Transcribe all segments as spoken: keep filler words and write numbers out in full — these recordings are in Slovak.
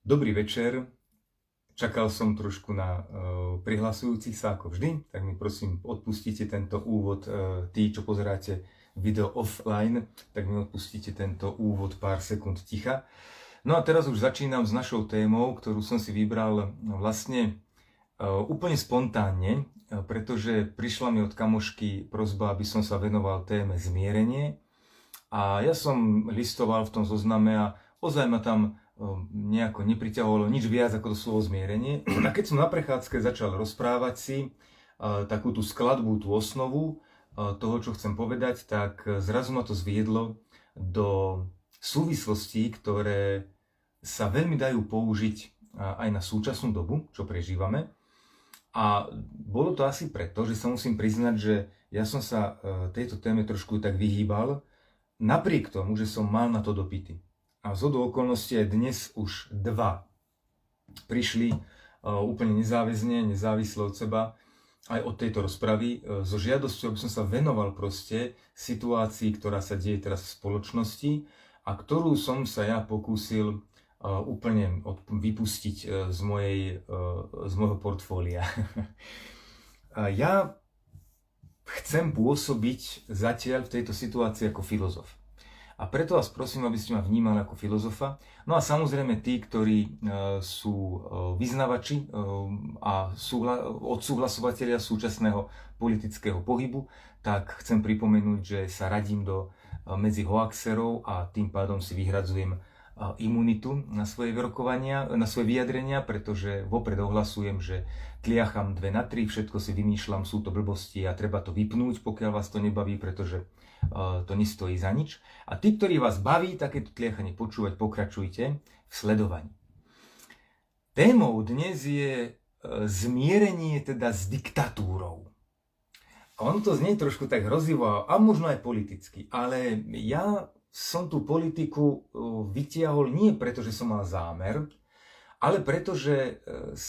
Dobrý večer. Čakal som trošku na uh, prihlasujúcich sa ako vždy, tak mi prosím odpustite tento úvod. Uh, tí, čo pozeráte video offline, tak mi odpustite tento úvod pár sekúnd ticha. No a teraz už začínam s našou témou, ktorú som si vybral vlastne uh, úplne spontánne, uh, pretože prišla mi od kamošky prosba, aby som sa venoval téme zmierenie. A ja som listoval v tom zozname a ozaj ma tam nejako nepriťahovalo nič viac ako to slovo zmierenie. A keď som na prechádzke začal rozprávať si uh, takú tú skladbu, tú osnovu uh, toho, čo chcem povedať, tak zrazu ma to zviedlo do súvislostí, ktoré sa veľmi dajú použiť uh, aj na súčasnú dobu, čo prežívame. A bolo to asi preto, že sa musím priznať, že ja som sa uh, tejto téme trošku tak vyhýbal, napriek tomu, že som mal na to dopyty. A zhodou okolností aj dnes už dva prišli uh, úplne nezáväzne, nezávisle od seba, aj od tejto rozpravy, uh, so žiadosťou, aby som sa venoval proste situácii, ktorá sa deje teraz v spoločnosti a ktorú som sa ja pokúsil uh, úplne od, vypustiť uh, z, mojej, uh, z môjho portfólia. uh, ja chcem pôsobiť zatiaľ v tejto situácii ako filozof. A preto vás prosím, aby ste ma vnímali ako filozofa. No a samozrejme tí, ktorí e, sú e, vyznavači e, a súhla, odsúhlasovatelia súčasného politického pohybu, tak chcem pripomenúť, že sa radím do e, medzi hoaxerov a tým pádom si vyhradzujem e, imunitu na svoje vyrokovania, na svoje vyjadrenia, pretože vopred ohlasujem, že tliacham dve na tri, všetko si vymýšľam, sú to blbosti a treba to vypnúť, pokiaľ vás to nebaví, pretože to nestojí za nič. A tí, ktorí vás baví takéto tliachanie počúvať, pokračujte v sledovaní. Témou dnes je zmierenie teda s diktatúrou. A ono to znie trošku tak hrozivo a možno aj politicky, ale ja som tú politiku vytiahol nie preto, že som mal zámer, ale preto, že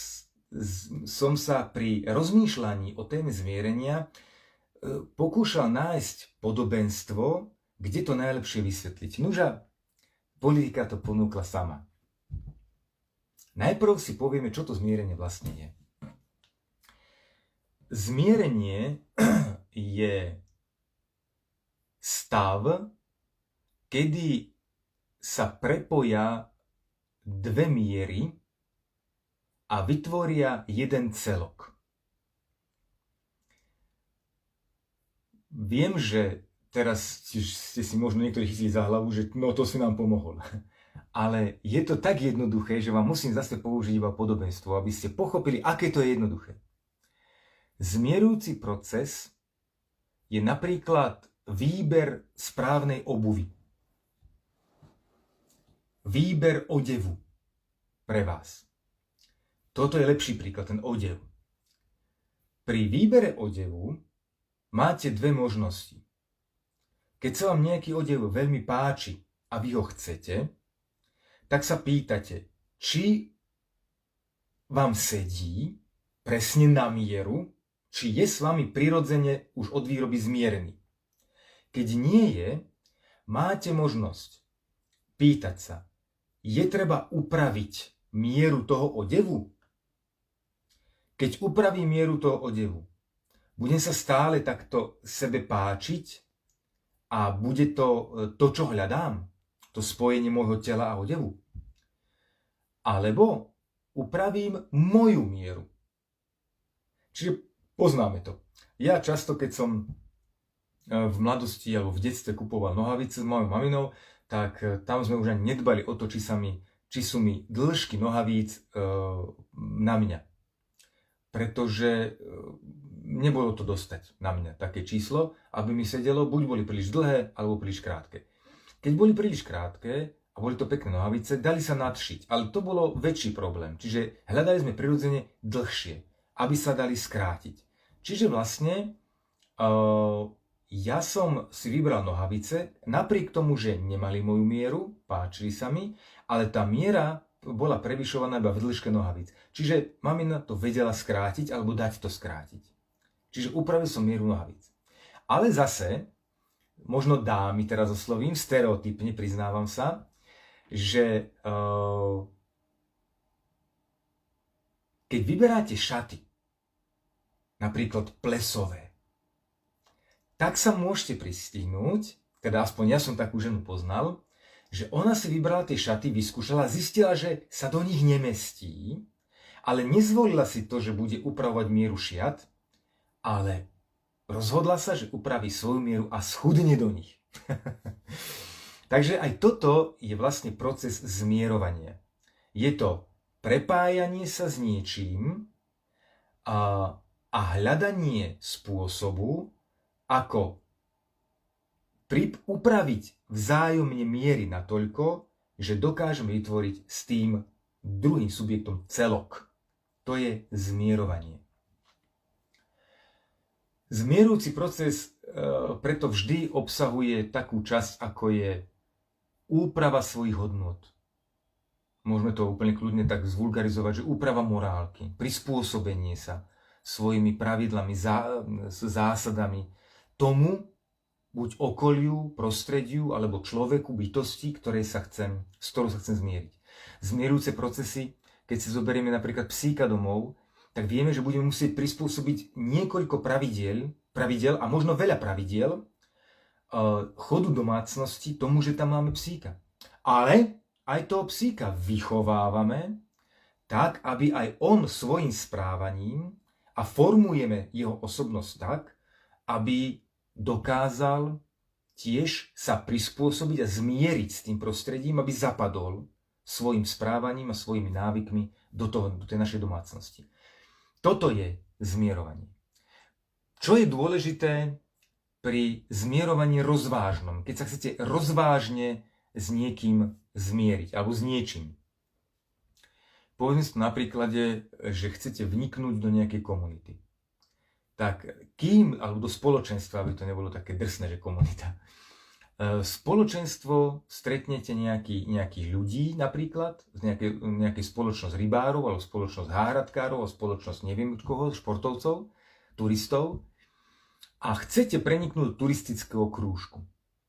som sa pri rozmýšľaní o téme zmierenia pokúšal nájsť podobenstvo, kde to najlepšie vysvetliť. Nuža, politika to ponúkla sama. Najprv si povieme, čo to zmierenie vlastne je. Zmierenie je stav, kedy sa prepoja dve miery a vytvoria jeden celok. Viem, že teraz ste si možno niektorí chytili za hlavu, že no to si nám pomohol. Ale je to tak jednoduché, že vám musím zase použiť iba podobenstvo, aby ste pochopili, aké to je jednoduché. Zmierujúci proces je napríklad výber správnej obuvy. Výber odevu pre vás. Toto je lepší príklad, ten odev. Pri výbere odevu máte dve možnosti. Keď sa vám nejaký odev veľmi páči a vy ho chcete, tak sa pýtate, či vám sedí presne na mieru, či je s vami prirodzene už od výroby zmierený. Keď nie je, máte možnosť pýtať sa, je treba upraviť mieru toho odevu? Keď upravím mieru toho odevu, budem sa stále takto sebe páčiť a bude to to, čo hľadám, to spojenie môjho tela a odevu. Alebo upravím moju mieru. Čiže poznáme to. Ja často, keď som v mladosti alebo v detstve kupoval nohavice s mojou maminou, tak tam sme už ani nedbali o to, či, sa mi, či sú mi dĺžky nohavíc e, na mňa. Pretože nebolo to dostať na mňa také číslo, aby mi sedelo, buď boli príliš dlhé, alebo príliš krátke. Keď boli príliš krátke a boli to pekné nohavice, dali sa nadšiť, ale to bolo väčší problém. Čiže hľadali sme prirodzene dlhšie, aby sa dali skrátiť. Čiže vlastne uh, ja som si vybral nohavice, napriek tomu, že nemali moju mieru, páčili sa mi, ale tá miera bola prevyšovaná iba v dĺžke nohavíc. Čiže mamina to vedela skrátiť alebo dať to skrátiť. Čiže upravil som mieru nohavíc. Ale zase, možno dámy teraz oslovím, stereotypne priznávam sa, že uh, keď vyberáte šaty, napríklad plesové, tak sa môžete pristihnúť, teda aspoň ja som takú ženu poznal, že ona si vybrala tie šaty, vyskúšala, zistila, že sa do nich nemestí, ale nezvolila si to, že bude upravovať mieru šiat, ale rozhodla sa, že upraví svoju mieru a schudne do nich. Takže aj toto je vlastne proces zmierovania. Je to prepájanie sa s niečím a, a hľadanie spôsobu, ako upraviť vzájomne miery natoľko, že dokážeme vytvoriť s tým druhým subjektom celok. To je zmierovanie. Zmierujúci proces e, preto vždy obsahuje takú časť, ako je úprava svojich hodnôt. Môžeme to úplne kľudne tak zvulgarizovať, že úprava morálky, prispôsobenie sa svojimi pravidlami, zá, zásadami tomu, buď okoliu, prostrediu, alebo človeku, bytosti, ktorej sa chcem, s ktorou sa chcem zmieriť. Zmierujúce procesy, keď si zoberieme napríklad psíka domov, tak vieme, že budeme musieť prispôsobiť niekoľko pravidiel, pravidel a možno veľa pravidiel chodu domácnosti tomu, že tam máme psíka. Ale aj toho psíka vychovávame tak, aby aj on svojim správaním a formujeme jeho osobnosť tak, aby dokázal tiež sa prispôsobiť a zmieriť s tým prostredím, aby zapadol svojim správaním a svojimi návykmi do, toho, do tej našej domácnosti. Toto je zmierovanie. Čo je dôležité pri zmierovaní rozvážnom, keď sa chcete rozvážne s niekým zmieriť alebo s niečím? Povedzme si to na príklade, že chcete vniknúť do nejakej komunity. Tak kým, alebo do spoločenstva, aby to nebolo také drsné, že komunita. Spoločenstvo, stretnete nejaký, nejakých ľudí napríklad, nejaké, nejaké spoločnosť rybárov, alebo spoločnosť háhradkárov, alebo spoločnosť neviem koho, športovcov, turistov a chcete preniknúť do turistického krúžku.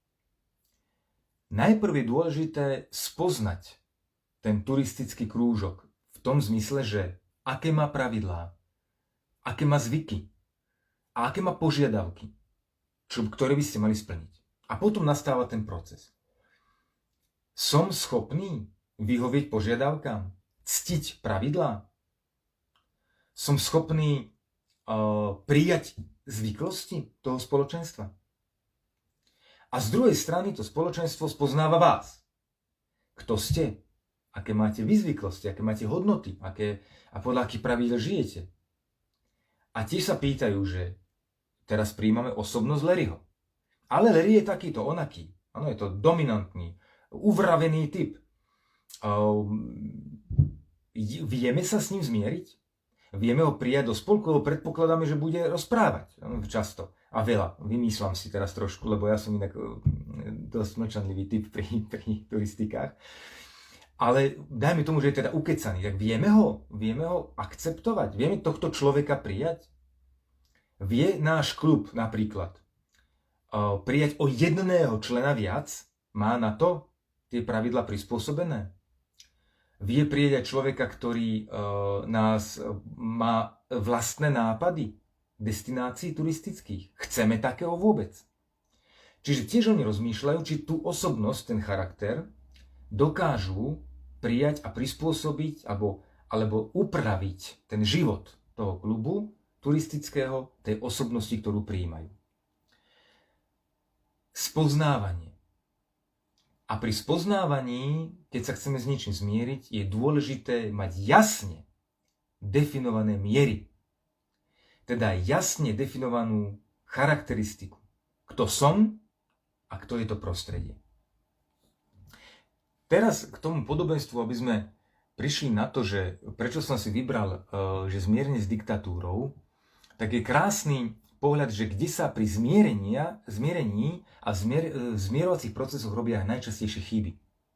Najprv je dôležité spoznať ten turistický krúžok v tom zmysle, že aké má pravidlá, aké má zvyky, a aké má požiadavky, čo, ktoré by ste mali splniť. A potom nastáva ten proces. Som schopný vyhovieť požiadavkám, ctiť pravidlá? Som schopný uh, prijať zvyklosti toho spoločenstva? A z druhej strany to spoločenstvo spoznáva vás. Kto ste? Aké máte vy zvyklosti? Aké máte hodnoty? Aké, a podľa akých pravidel žijete? A tiež sa pýtajú, že teraz príjmame osobnosť Larryho. Ale Larry je takýto, onaký. Áno, je to dominantný, uvravený typ. Vieme sa s ním zmieriť? Vieme ho prijať do spolku, lebo predpokladáme, že bude rozprávať. Často. A veľa. Vymýšľam si teraz trošku, lebo ja som inak dosť mlčanlivý typ pri, pri turistikách. Ale dajme tomu, že je teda ukecaný. Tak vieme ho, vieme ho akceptovať? Vieme tohto človeka prijať? Vie náš klub napríklad uh, prijať o jedného člena viac? Má na to tie pravidlá prispôsobené? Vie prijať aj človeka, ktorý uh, nás uh, má vlastné nápady destinácií turistických? Chceme takého vôbec? Čiže tiež oni rozmýšľajú, či tú osobnosť, ten charakter dokážu prijať a prispôsobiť alebo, alebo upraviť ten život toho klubu turistického, tej osobnosti, ktorú prijímajú. Spoznávanie. A pri spoznávaní, keď sa chceme s niečím zmieriť, je dôležité mať jasne definované miery. Teda jasne definovanú charakteristiku. Kto som a kto je to prostredie. Teraz k tomu podobenstvu, aby sme prišli na to, že prečo som si vybral, že zmierenie s diktatúrou, tak je krásny pohľad, že kde sa pri zmierenia, zmierení a zmier, zmierovacích procesoch robia najčastejšie chyby.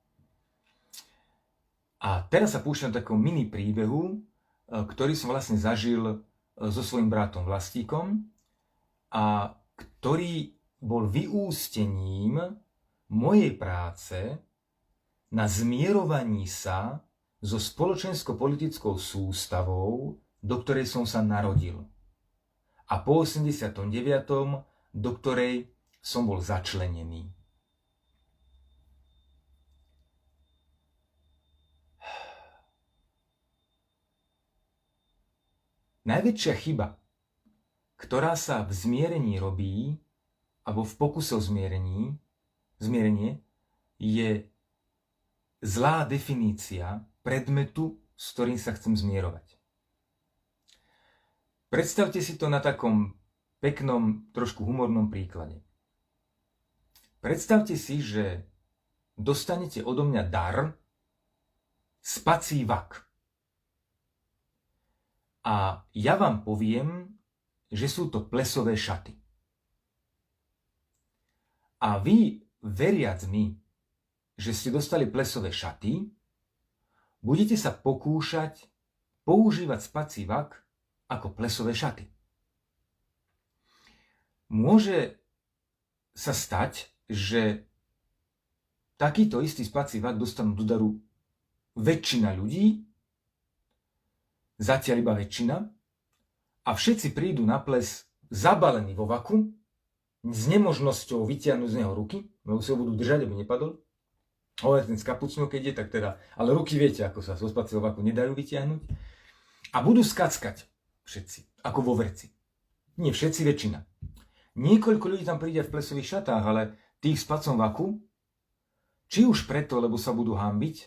A teraz sa púšťam do takého mini príbehu, ktorý som vlastne zažil so svojím bratom Vlastíkom a ktorý bol vyústením mojej práce na zmierovaní sa so spoločensko-politickou sústavou, do ktorej som sa narodil. A po osemdesiatom deviatom do ktorej som bol začlenený. Najväčšia chyba, ktorá sa v zmierení robí, alebo v pokuse o zmierení, zmierenie, je zlá definícia predmetu, s ktorým sa chcem zmierovať. Predstavte si to na takom peknom, trošku humornom príklade. Predstavte si, že dostanete odo mňa dar spací vak. A ja vám poviem, že sú to plesové šaty. A vy, veriac mi, že ste dostali plesové šaty, budete sa pokúšať používať spací vak ako plesové šaty. Môže sa stať, že takýto istý spací vak dostanú do daru väčšina ľudí, zatiaľ iba väčšina, a všetci prídu na ples zabalení vo vaku, s nemožnosťou vytiahnuť z neho ruky, lebo si ho budú držať, aby nepadol. Ale ten s kapucňou, keď je, tak teda, ale ruky viete, ako sa zo spacieho vaku nedajú vytiahnuť. A budú skackať všetci, ako vo vreci. Nie všetci, väčšina. Niekoľko ľudí tam príde v plesových šatách, ale tých v spacom vaku, či už preto, lebo sa budú hanbiť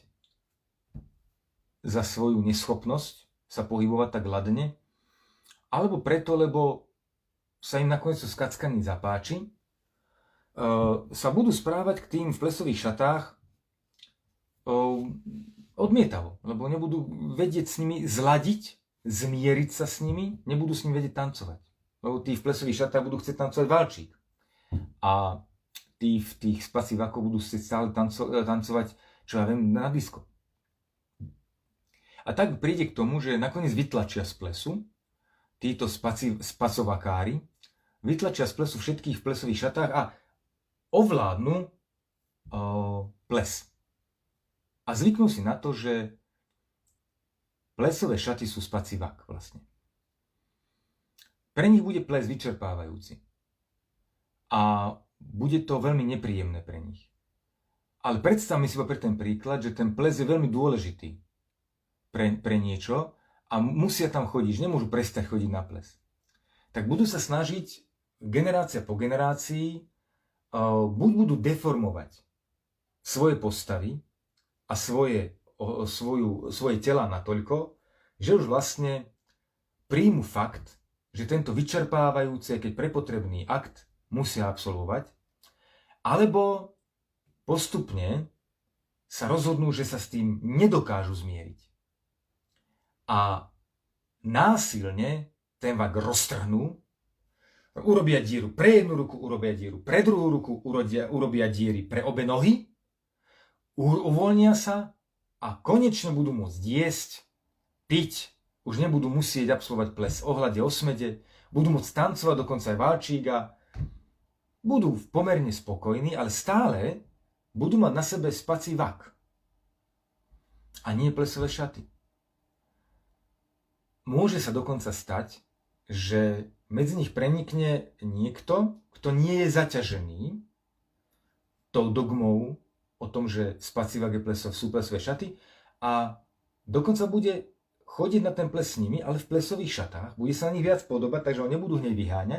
za svoju neschopnosť sa pohybovať tak ladne, alebo preto, lebo sa im nakoniec to skackaní zapáči, uh, sa budú správať k tým v plesových šatách uh, odmietavo, lebo nebudú vedieť s nimi zladiť, zmieriť sa s nimi, nebudú s nimi vedieť tancovať. Lebo tí v plesových šatách budú chcieť tancovať valčík. A tí v tých spacích vakoch budú chcieť stále tanco- tancovať, čo ja viem, na disko. A tak príde k tomu, že nakoniec vytlačia z plesu títo spaci, spacovakári, vytlačia z plesu všetkých v plesových šatách a ovládnu o, ples. A zvyknú si na to, že plesové šaty sú spací vak vlastne. Pre nich bude ples vyčerpávajúci. A bude to veľmi nepríjemné pre nich. Ale predstavme si pre ten príklad, že ten ples je veľmi dôležitý pre, pre niečo, a musia tam chodiť, nemôžu prestať chodiť na ples. Tak budú sa snažiť generácia po generácii, buď budú deformovať svoje postavy a svoje, svoju, svoje tela natoľko, že už vlastne príjmu fakt, že tento vyčerpávajúci, keď prepotrebný akt musia absolvovať, alebo postupne sa rozhodnú, že sa s tým nedokážu zmieriť. A násilne ten vak roztrhnú, urobia dieru pre jednu ruku, urobia dieru pre druhú ruku, urobia, urobia diery pre obe nohy, uvoľnia sa a konečne budú môcť jesť, piť, už nebudú musieť absolvovať ples o hlade, o smede, budú môcť tancovať dokonca aj valčíka, budú pomerne spokojní, ale stále budú mať na sebe spací vak a nie plesové šaty. Môže sa dokonca stať, že medzi nich prenikne niekto, kto nie je zaťažený tou dogmou o tom, že spací vak je plesov, sú plesové šaty, a dokonca bude chodiť na ten ples s nimi, ale v plesových šatách, bude sa na nich viac podobať, takže ho nebudú hneď vyháňať.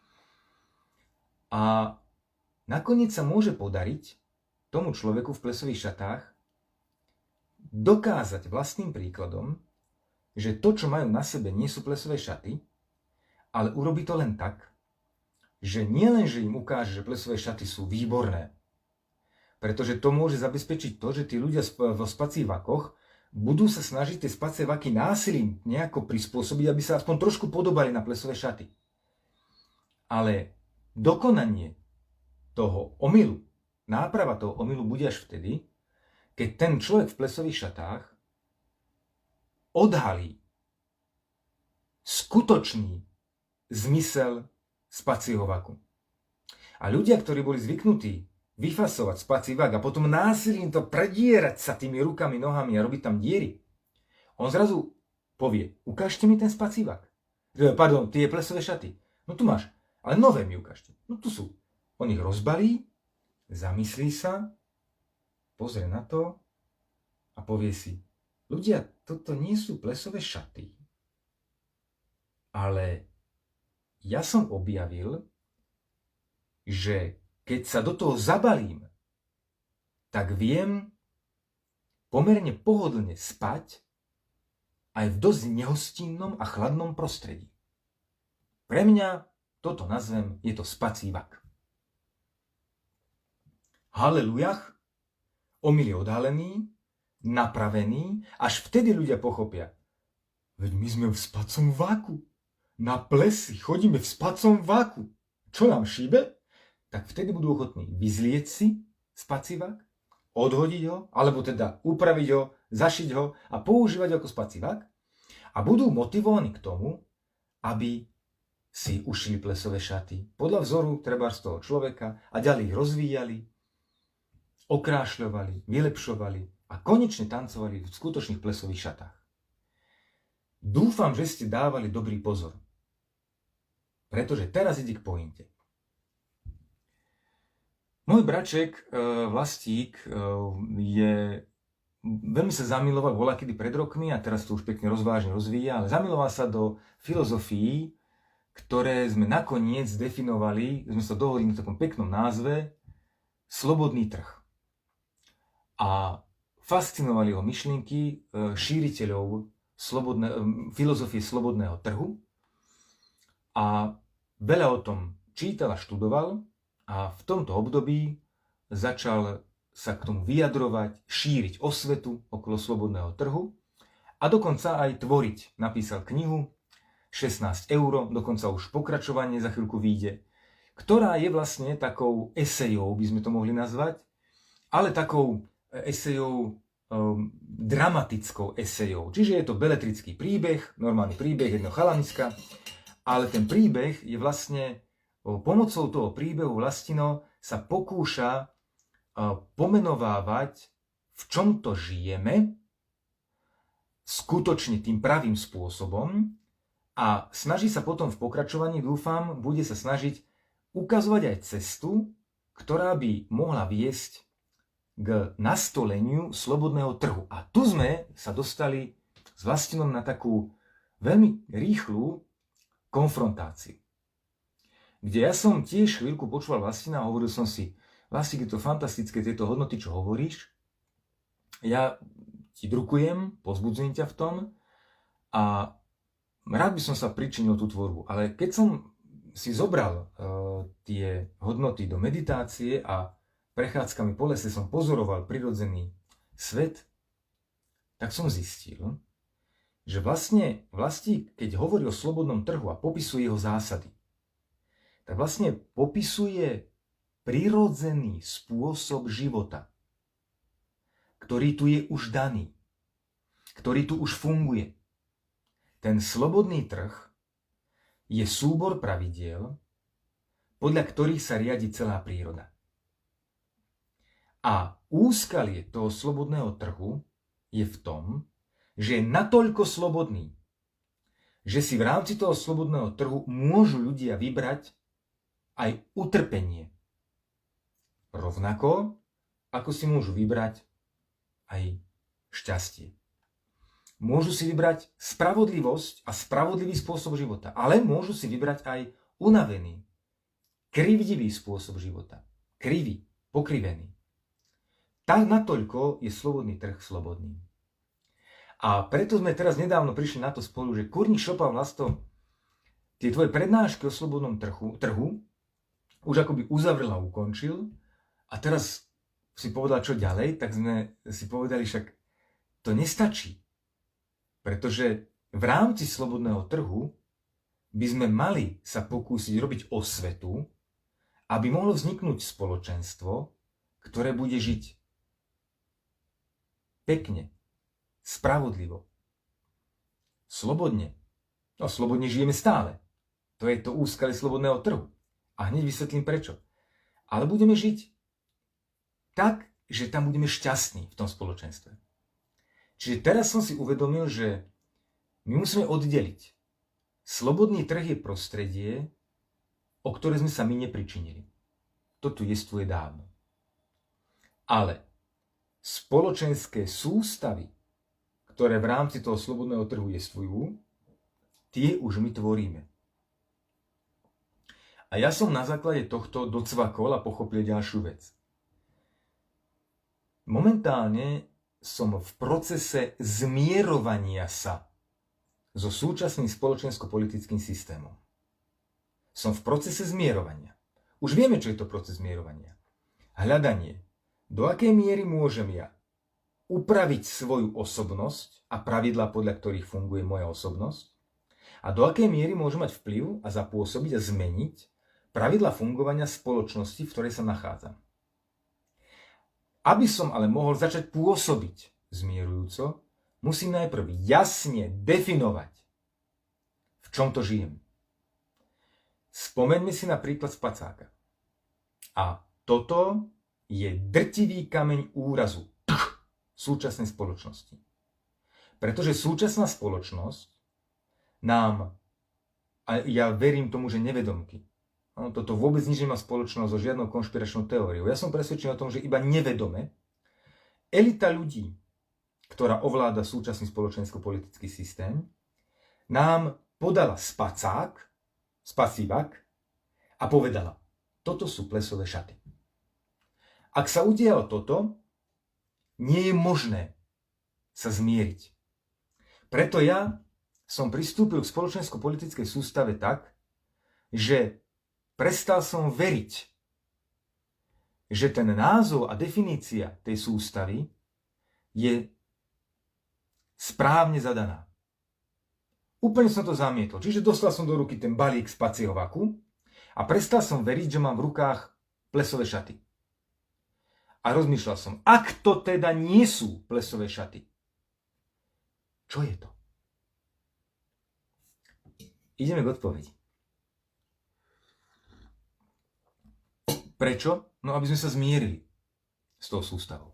A nakoniec sa môže podariť tomu človeku v plesových šatách dokázať vlastným príkladom, že to, čo majú na sebe, nie sú plesové šaty, ale urobí to len tak, že nie len, že im ukáže, že plesové šaty sú výborné, pretože to môže zabezpečiť to, že tí ľudia vo spacích vakoch budú sa snažiť tie spacie vaky násilím nejako prispôsobiť, aby sa aspoň trošku podobali na plesové šaty. Ale dokonanie toho omylu, náprava toho omylu bude až vtedy, keď ten človek v plesových šatách odhalí skutočný zmysel spacieho vaku. A ľudia, ktorí boli zvyknutí vyfasovať spací vak a potom násilím to predierať sa tými rukami, nohami a robiť tam diery, on zrazu povie, ukážte mi ten spacívak. Pardon, tie plesové šaty. No tu máš, ale nové mi ukážte. No tu sú. On ich rozbalí, zamyslí sa, pozrie na to a povie si, ľudia, toto nie sú plesové šaty, ale ja som objavil, že keď sa do toho zabalím, tak viem pomerne pohodlne spať aj v dosť nehostinnom a chladnom prostredí. Pre mňa toto nazvem, je to spacívak. Halelujach, omyl je odhalený, napravený, až vtedy ľudia pochopia. Veď my sme v spacom váku. Na plesi chodíme v spacom váku. Čo nám šíbe? Tak vtedy budú ochotní vyzlieť si spacívak, odhodiť ho, alebo teda upraviť ho, zašiť ho a používať ho ako spacívak a budú motivovaní k tomu, aby si ušili plesové šaty podľa vzoru treba z toho človeka a ďalej ich rozvíjali, okrášľovali, vylepšovali a konečne tancovali v skutočných plesových šatách. Dúfam, že ste dávali dobrý pozor, pretože teraz ide k pointe. Môj braček, Vlastík, je, veľmi sa zamiloval voľakedy pred rokmi a teraz to už pekne rozvážne rozvíja, ale zamiloval sa do filozofií, ktoré sme nakoniec definovali, sme sa dohodli na takom peknom názve, slobodný trh. A fascinovali ho myšlienky šíriteľov slobodné, filozofie slobodného trhu a veľa o tom čítal a študoval. A v tomto období začal sa k tomu vyjadrovať, šíriť osvetu okolo slobodného trhu a dokonca aj tvoriť. Napísal knihu šestnásť eur, dokonca už pokračovanie za chvíľku vyjde, ktorá je vlastne takou esejou, by sme to mohli nazvať, ale takou esejou, um, dramatickou esejou. Čiže je to beletrický príbeh, normálny príbeh jedného chalaniska, ale ten príbeh je vlastne pomocou toho príbehu Vlastino sa pokúša pomenovávať, v čom to žijeme, skutočne tým pravým spôsobom a snaží sa potom v pokračovaní, dúfam, bude sa snažiť ukazovať aj cestu, ktorá by mohla viesť k nastoleniu slobodného trhu. A tu sme sa dostali s Vlastinom na takú veľmi rýchlu konfrontáciu, kde ja som tiež chvíľku počúval Vlastina a hovoril som si, Vlastík, je to fantastické, tieto hodnoty, čo hovoríš. Ja ti drukujem, pozbudzujem ťa v tom a rád by som sa pričinil tú tvorbu. Ale keď som si zobral uh, tie hodnoty do meditácie a prechádzkami po lese som pozoroval prirodzený svet, tak som zistil, že vlastne Vlastík, keď hovorí o slobodnom trhu a popisuje jeho zásady, tak vlastne popisuje prirodzený spôsob života, ktorý tu je už daný, ktorý tu už funguje. Ten slobodný trh je súbor pravidiel, podľa ktorých sa riadi celá príroda. A úskalie toho slobodného trhu je v tom, že je natoľko slobodný, že si v rámci toho slobodného trhu môžu ľudia vybrať aj utrpenie. Rovnako, ako si môžu vybrať aj šťastie. Môžu si vybrať spravodlivosť a spravodlivý spôsob života, ale môžu si vybrať aj unavený, krivdivý spôsob života. Krivý, pokrivený. Tak natoľko je slobodný trh slobodný. A preto sme teraz nedávno prišli na to spolu, že kurník šopa Vlasto, tie tvoje prednášky o slobodnom trhu, trhu už akoby uzavrel a ukončil a teraz si povedal, čo ďalej, tak sme si povedali, však to nestačí. Pretože v rámci slobodného trhu by sme mali sa pokúsiť robiť osvetu, aby mohlo vzniknúť spoločenstvo, ktoré bude žiť pekne, spravodlivo, slobodne. No, slobodne žijeme stále. To je to úskalie slobodného trhu. A hneď vysvetlím prečo. Ale budeme žiť tak, že tam budeme šťastní v tom spoločenstve. Čiže teraz som si uvedomil, že My musíme oddeliť. Slobodný trh je prostredie, o ktoré sme sa my nepričinili. To tu jestvuje dávno. Ale spoločenské sústavy, ktoré v rámci toho slobodného trhu jestvujú, tie už my tvoríme. A ja som na základe tohto docvakol a pochopil ďalšiu vec. Momentálne som v procese zmierovania sa so súčasným spoločensko-politickým systémom. Som v procese zmierovania. Už vieme, čo je to proces zmierovania. Hľadanie, do akej miery môžem ja upraviť svoju osobnosť a pravidlá, podľa ktorých funguje moja osobnosť, a do akej miery môžem mať vplyv a zapôsobiť a zmeniť pravidlá fungovania spoločnosti, v ktorej sa nachádzam. Aby som ale mohol začať pôsobiť zmierujúco, musím najprv jasne definovať, v čom to žijem. Spomeňme si na príklad spacáka. A toto je drtivý kameň úrazu súčasnej spoločnosti. Pretože súčasná spoločnosť nám, a ja verím tomu, že nevedomky, no, toto vôbec nič nemá spoločnosť so žiadnou konšpiračnou teóriou. Ja som presvedčený o tom, že iba nevedome elita ľudí, ktorá ovláda súčasný spoločensko-politický systém, nám podala spacák, spasívak a povedala, toto sú plesové šaty. Ak sa udialo toto, nie je možné sa zmieriť. Preto ja som pristúpil k spoločensko-politickej sústave tak, že prestal som veriť, že ten názov a definícia tej sústavy je správne zadaná. Úplne som to zamietol. Čiže dostal som do ruky ten balík spaciovaku a prestal som veriť, že mám v rukách plesové šaty. A rozmýšľal som, ak to teda nie sú plesové šaty, čo je to? Ideme k odpovedi. Prečo? No, aby sme sa zmierili s tou sústavou.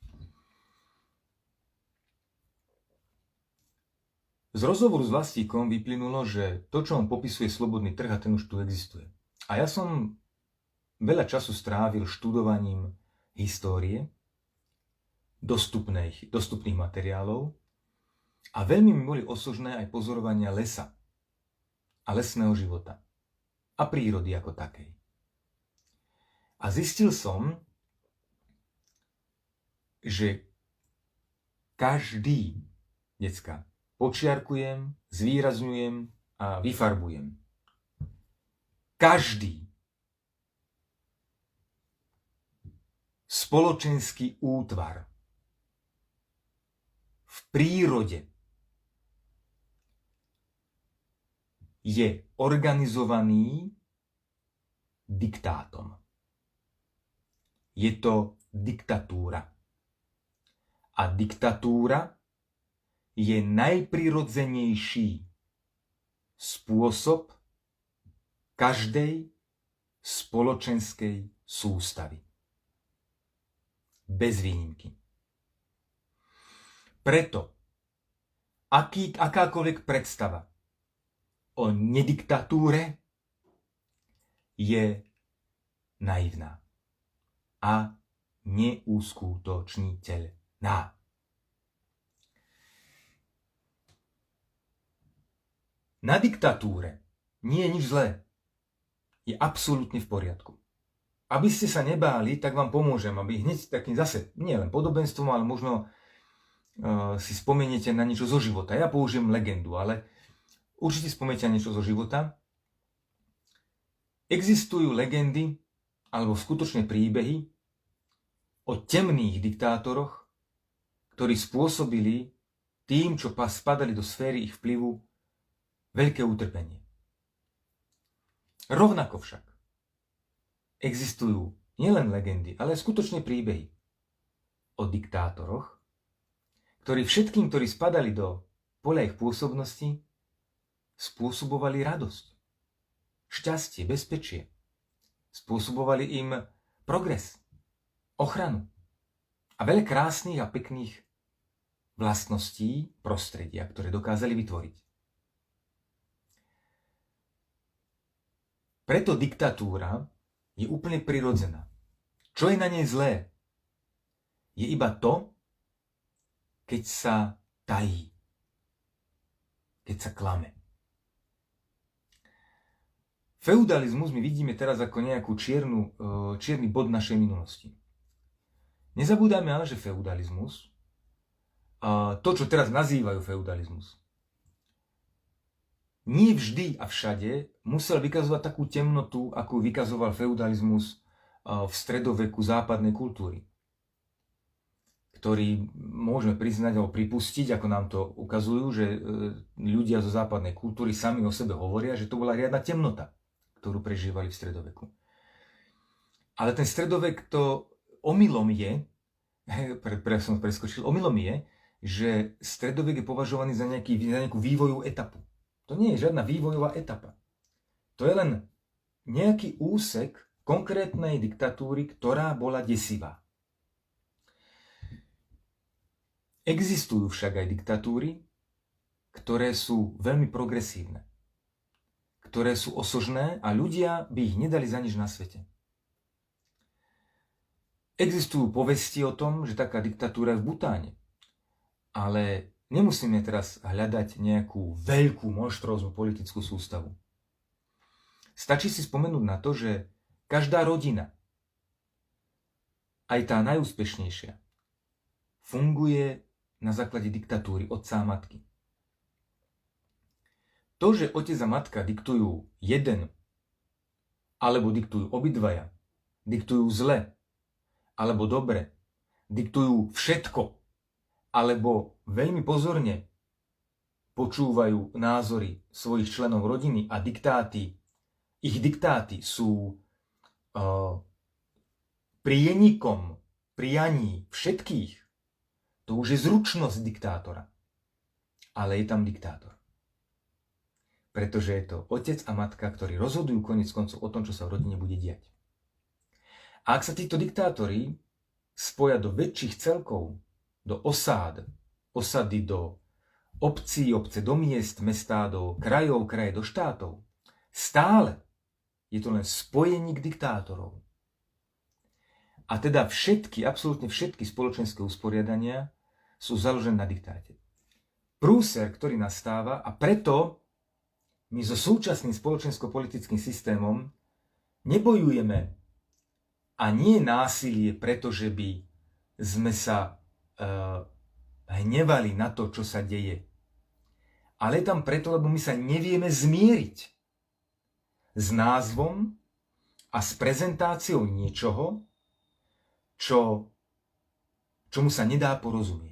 Z rozhovoru s Vlastíkom vyplynulo, že to, čo on popisuje slobodný trh, a ten už tu existuje. A ja som veľa času strávil študovaním histórie, dostupných, dostupných materiálov a veľmi mi boli osožné aj pozorovania lesa a lesného života a prírody ako takej. A zistil som, že každý, decka, počiarkujem, zvýrazňujem a vyfarbujem. Každý spoločenský útvar v prírode je organizovaný diktátom. Je to diktatúra. A diktatúra je najprirodzenejší spôsob každej spoločenskej sústavy. Bez výnimky. Preto aký, akákoľvek predstava o nediktatúre je naivná a neuskutočniteľná. Na diktatúre nie je nič zlé. Je absolútne v poriadku. Aby ste sa nebáli, tak vám pomôžem, aby hneď takým zase, nie len podobenstvom, ale možno uh, si spomeniete na niečo zo života. Ja použijem legendu, ale určite spomeniete na niečo zo života. Existujú legendy alebo skutočné príbehy o temných diktátoroch, ktorí spôsobili tým, čo spadali do sféry ich vplyvu, veľké utrpenie. Rovnako však existujú nielen legendy, ale aj skutočné príbehy o diktátoroch, ktorí všetkým, ktorí spadali do poľa ich pôsobnosti, spôsobovali radosť, šťastie, bezpečie. Spôsobovali im progres, ochranu a veľa krásnych a pekných vlastností prostredia, ktoré dokázali vytvoriť. Preto diktatúra je úplne prirodzená. Čo je na nej zlé? Je iba to, keď sa tají, keď sa klame. Feudalizmus my vidíme teraz ako nejakú čiernu, čierny bod našej minulosti. Nezabúdajme ale, že feudalizmus, to, čo teraz nazývajú feudalizmus, nie vždy a všade musel vykazovať takú temnotu, akú vykazoval feudalizmus v stredoveku západnej kultúry, ktorý môžeme priznať alebo pripustiť, ako nám to ukazujú, že ľudia zo západnej kultúry sami o sebe hovoria, že to bola riadna temnota, ktorú prežívali v stredoveku. Ale ten stredovek to omylom je, pre, pre som preskočil, omylom je, že stredovek je považovaný za, nejaký, za nejakú vývojovú etapu. To nie je žiadna vývojová etapa. To je len nejaký úsek konkrétnej diktatúry, ktorá bola desivá. Existujú však aj diktatúry, ktoré sú veľmi progresívne, ktoré sú osožné a ľudia by ich nedali za nič na svete. Existujú povesti o tom, že taká diktatúra je v Butáne, ale nemusíme teraz hľadať nejakú veľkú, monštróznu politickú sústavu. Stačí si spomenúť na to, že každá rodina, aj tá najúspešnejšia, funguje na základe diktatúry otca a matky. To, že otec a matka diktujú jeden, alebo diktujú obidvaja, diktujú zle, alebo dobre, diktujú všetko, alebo veľmi pozorne počúvajú názory svojich členov rodiny a diktáty, ich diktáty sú uh, prienikom, prianí všetkých, to už je zručnosť diktátora. Ale je tam diktátor. Pretože je to otec a matka, ktorí rozhodujú koniec koncov o tom, čo sa v rodine bude diať. A ak sa títo diktátori spoja do väčších celkov, do osád, osady do obcí, obce do miest, mestá do krajov, kraje do štátov, stále je to len spojeník diktátorov. A teda všetky, absolútne všetky spoločenské usporiadania sú založené na diktáte. Prúser, ktorý nastáva, a preto my so súčasným spoločensko-politickým systémom nebojujeme a nie násilie, pretože by sme sa uh, hnevali na to, čo sa deje. Ale je tam preto, lebo my sa nevieme zmieriť s názvom a s prezentáciou niečoho, čo, čomu sa nedá porozumieť.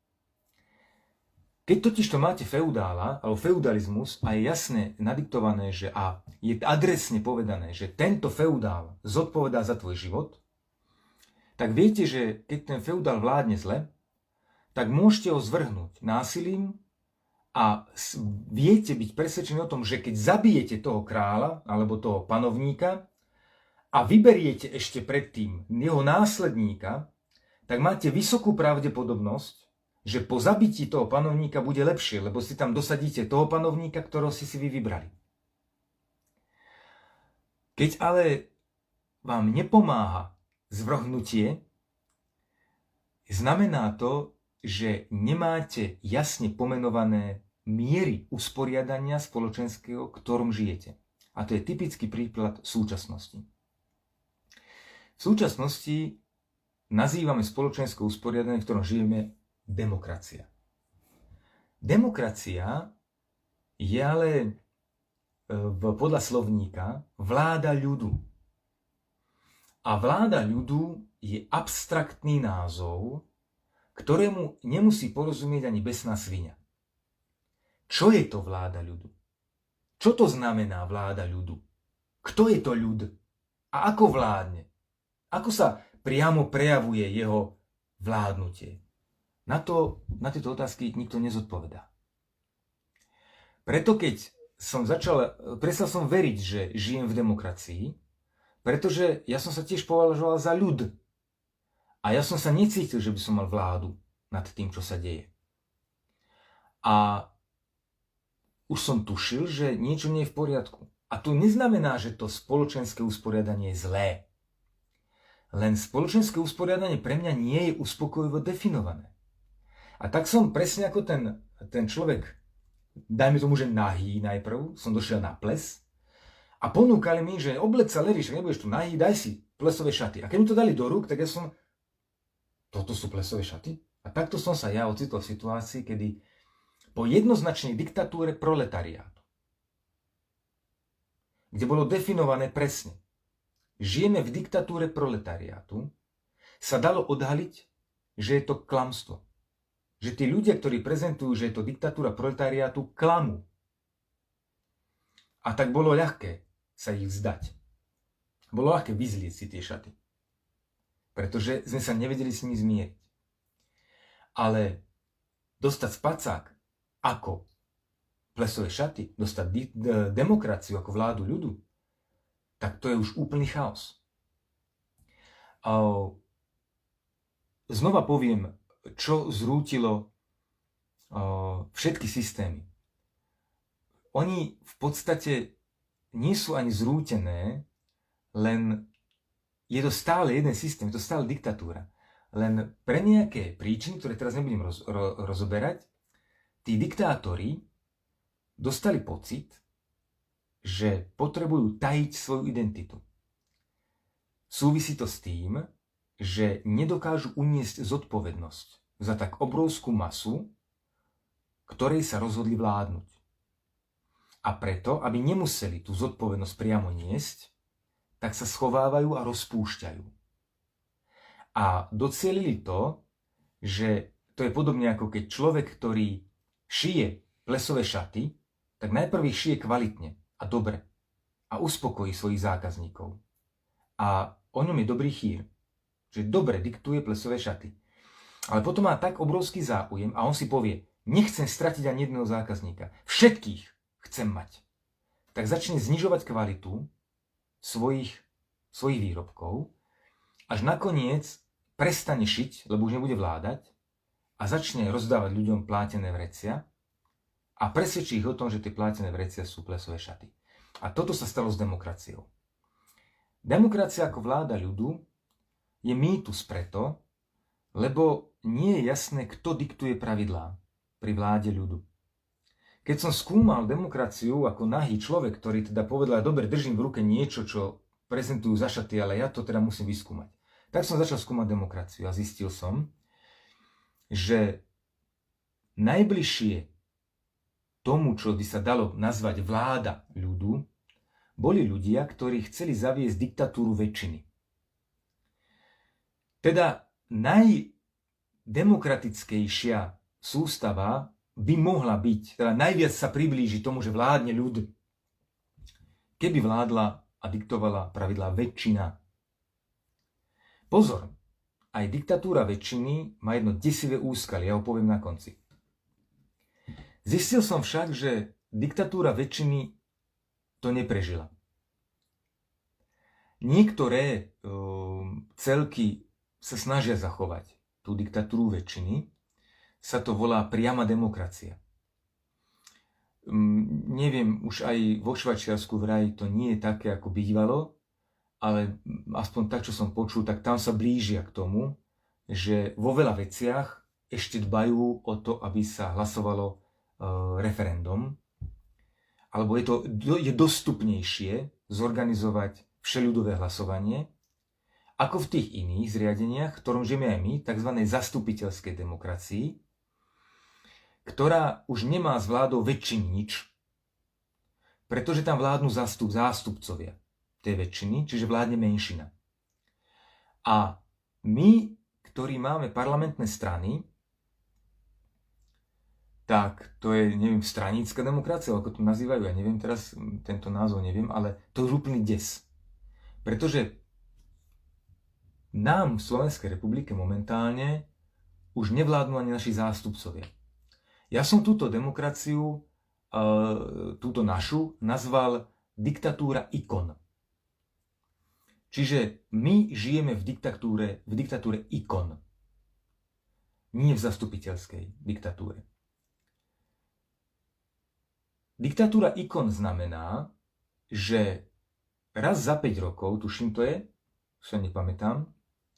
Keď totiž to máte feudála, alebo feudalizmus a je jasne nadiktované, že a je adresne povedané, že tento feudál zodpovedá za tvoj život, tak viete, že keď ten feudál vládne zle, tak môžete ho zvrhnúť násilím a viete byť presvedčení o tom, že keď zabijete toho kráľa alebo toho panovníka a vyberiete ešte predtým jeho následníka, tak máte vysokú pravdepodobnosť, že po zabití toho panovníka bude lepšie, lebo si tam dosadíte toho panovníka, ktorého si si vy vybrali. Keď ale vám nepomáha zvrhnutie, znamená to, že nemáte jasne pomenované miery usporiadania spoločenského, v ktorom žijete. A to je typický príklad súčasnosti. V súčasnosti nazývame spoločenské usporiadanie, v ktorom žijeme, demokracia. Demokracia je ale podľa slovníka vláda ľudu. A vláda ľudu je abstraktný názov, ktorému nemusí porozumieť ani besná sviňa. Čo je to vláda ľudu? Čo to znamená vláda ľudu? Kto je to ľud? A ako vládne? Ako sa priamo prejavuje jeho vládnutie? Na, to, na tieto otázky nikto nezodpovedá. Preto keď som začal, prestal som veriť, že žijem v demokracii, pretože ja som sa tiež považoval za ľud. A ja som sa necítil, že by som mal vládu nad tým, čo sa deje. A už som tušil, že niečo nie je v poriadku. A to neznamená, že to spoločenské usporiadanie je zlé. Len spoločenské usporiadanie pre mňa nie je uspokojivo definované. A tak som presne ako ten, ten človek, dajme tomu, že nahý najprv, som došiel na ples a ponúkali mi, že oblec sa, Larry, že nebudeš tu nahý, daj si plesové šaty. A keď mi to dali do rúk, tak ja som, toto sú plesové šaty? A takto som sa ja ocitol v situácii, kedy po jednoznačnej diktatúre proletariátu, kde bolo definované presne, žijeme v diktatúre proletariátu, sa dalo odhaliť, že je to klamstvo. Že tí ľudia, ktorí prezentujú, že je to diktatúra proletariátu, klamú. A tak bolo ľahké sa ich vzdať. Bolo ľahké vyzlieť si tie šaty. Pretože sme sa nevedeli s nimi zmieriť. Ale dostať spacák ako plesové šaty, dostať di- d- demokraciu ako vládu ľudu, tak to je už úplný chaos. A znova poviem, čo zrútilo všetky systémy. Oni v podstate nie sú ani zrútené, len je to stále jeden systém, je to stále diktatúra. Len pre nejaké príčiny, ktoré teraz nebudem roz, ro, rozoberať, tí diktátori dostali pocit, že potrebujú tajiť svoju identitu. Súvisí to s tým, že nedokážu uniesť zodpovednosť za tak obrovskú masu, ktorej sa rozhodli vládnuť. A preto, aby nemuseli tú zodpovednosť priamo niesť, tak sa schovávajú a rozpúšťajú. A docielili to, že to je podobne ako keď človek, ktorý šije plesové šaty, tak najprv ich šije kvalitne a dobre a uspokojí svojich zákazníkov. A o ňom je dobrý chýr, že dobre diktuje plesové šaty. Ale potom má tak obrovský záujem a on si povie, nechcem stratiť ani jedného zákazníka, všetkých chcem mať. Tak začne znižovať kvalitu svojich, svojich výrobkov, až nakoniec prestane šiť, lebo už nebude vládať a začne rozdávať ľuďom plátené vrecia a presvedčí ich o tom, že tie plátené vrecia sú plesové šaty. A toto sa stalo s demokraciou. Demokracia ako vláda ľudu je mýtus preto, lebo nie je jasné, kto diktuje pravidlá pri vláde ľudu. Keď som skúmal demokraciu ako nahý človek, ktorý teda povedal, dobre, držím v ruke niečo, čo prezentujú za šaty, ale ja to teda musím vyskúmať. Tak som začal skúmať demokraciu a zistil som, že najbližšie tomu, čo by sa dalo nazvať vláda ľudu, boli ľudia, ktorí chceli zaviesť diktatúru väčšiny. Teda najdemokratickejšia sústava by mohla byť, teda najviac sa priblíži tomu, že vládne ľud, keby vládla a diktovala pravidlá väčšina. Pozor, aj diktatúra väčšiny má jedno desivé úskalie, ja ho poviem na konci. Zistil som však, že diktatúra väčšiny to neprežila. Niektoré um, celky sa snažia zachovať tú diktatúru väčšiny, sa to volá priama demokracia. Um, neviem, už aj vo Švajčiarsku vraj to nie je také, ako bývalo, ale aspoň tak, čo som počul, tak tam sa blížia k tomu, že vo veľa veciach ešte dbajú o to, aby sa hlasovalo uh, referendum, alebo je to je dostupnejšie zorganizovať všeľudové hlasovanie, ako v tých iných zriadeniach, v ktorom žijeme aj my, tzv. Zastupiteľskej demokracii, ktorá už nemá s vládou väčšiny nič, pretože tam vládnu zástup, zástupcovia tej väčšiny, čiže vládne menšina. A my, ktorí máme parlamentné strany, tak to je, neviem, stranícka demokracia, ako to nazývajú, ja neviem teraz, tento názov neviem, ale to je úplný des. Pretože nám v Slovenskej republike momentálne už nevládnu ani naši zástupcovia. Ja som túto demokraciu, túto našu, nazval diktatúra ikon. Čiže my žijeme v diktatúre, v diktatúre ikon. Nie v zastupiteľskej diktatúre. diktatúra ikon znamená, že raz za päť rokov, tuším to je, sa nepamätám,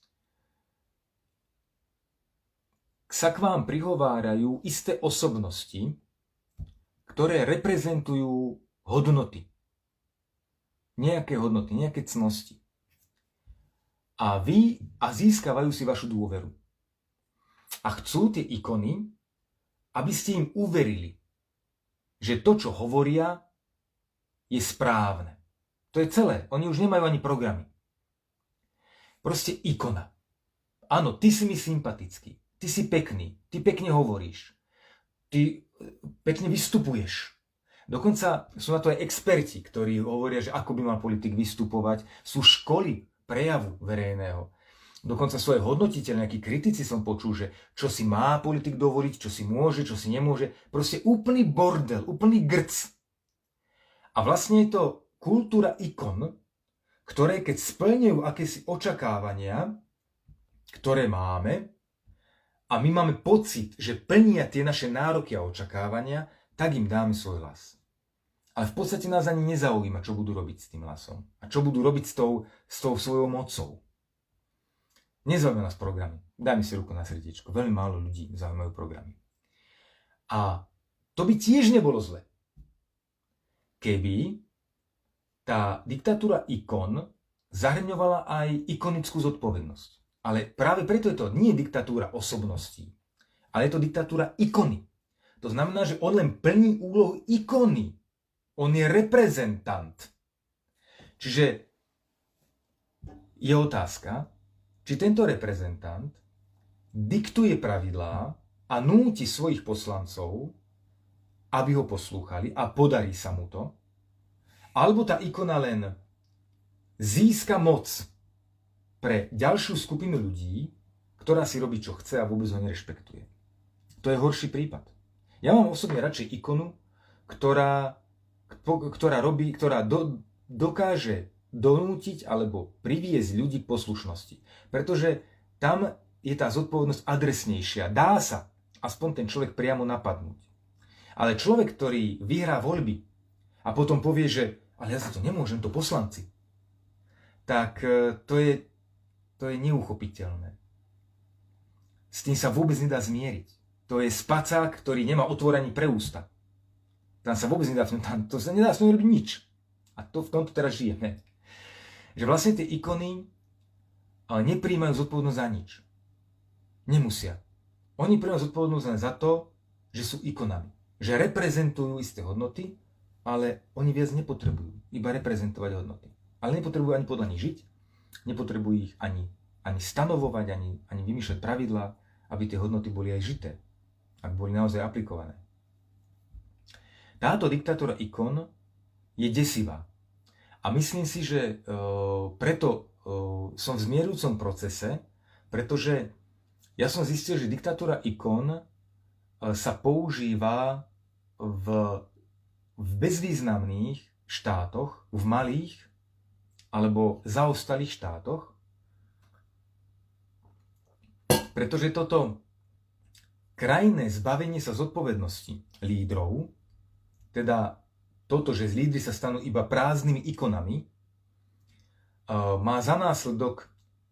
sa k vám prihovárajú isté osobnosti, ktoré reprezentujú hodnoty. Nejaké hodnoty, nejaké cnosti. A vy a získavajú si vašu dôveru. A chcú tie ikony, aby ste im uverili, že to, čo hovoria, je správne. To je celé. Oni už nemajú ani programy. Proste ikona. Áno, ty si mi sympatický. Ty si pekný. Ty pekne hovoríš. Ty pekne vystupuješ. Dokonca sú na to aj experti, ktorí hovoria, že ako by mal politik vystupovať. Sú školy prejavu verejného. Dokonca sú aj hodnotiteľ, nejakí kritici som počul, že čo si má politik dovoliť, čo si môže, čo si nemôže. Proste úplný bordel, úplný grc. A vlastne je to kultúra ikon, ktoré keď splňujú akési očakávania, ktoré máme, a my máme pocit, že plnia tie naše nároky a očakávania, tak im dáme svoj hlas. Ale v podstate nás ani nezaujíma, čo budú robiť s tým hlasom. A čo budú robiť s tou, s tou svojou mocou. Nezaujímajú nás programy. Dajme si ruku na srdiečko. Veľmi málo ľudí zaujímajú programy. A to by tiež nebolo zle. Keby tá diktatúra ikon zahrňovala aj ikonickú zodpovednosť. Ale práve preto je to nie diktatúra osobností, ale je to diktatúra ikony. To znamená, že on len plní úlohu ikony. On je reprezentant. Čiže je otázka, či tento reprezentant diktuje pravidlá a núti svojich poslancov, aby ho poslúchali a podarí sa mu to, alebo tá ikona len získa moc pre ďalšiu skupinu ľudí, ktorá si robí, čo chce a vôbec ho nerešpektuje. To je horší prípad. Ja mám osobne radšej ikonu, ktorá, ktorá, robí, ktorá do, dokáže donútiť alebo priviesť ľudí k poslušnosti. Pretože tam je tá zodpovednosť adresnejšia. Dá sa aspoň ten človek priamo napadnúť. Ale človek, ktorý vyhrá voľby a potom povie, že ale ja za to nemôžem, to poslanci, tak to je To je neuchopiteľné. S tým sa vôbec nedá zmieriť. To je spacák, ktorý nemá otvorení pre ústa. Tam sa vôbec nedá, tam, to sa nedá s ním robiť nič. A to v tomto teraz žijeme. Že vlastne tie ikony nepríjmajú zodpovednosť za nič. Nemusia. Oni príjmajú zodpovednosť len za to, že sú ikonami. Že reprezentujú isté hodnoty, ale oni viac nepotrebujú iba reprezentovať hodnoty. Ale nepotrebujú ani podľa nich žiť, nepotrebujú ich ani, ani stanovovať, ani, ani vymýšľať pravidlá, aby tie hodnoty boli aj žité, aby boli naozaj aplikované. Táto diktatúra ikon je desivá. A myslím si, že uh, preto uh, som v zmierujúcom procese, pretože ja som zistil, že diktatúra ikon uh, sa používa v, v bezvýznamných štátoch, v malých alebo zaostalých štátoch, pretože toto krajné zbavenie sa zodpovednosti lídrov, teda toto, že z lídry sa stanú iba prázdnymi ikonami, má za následok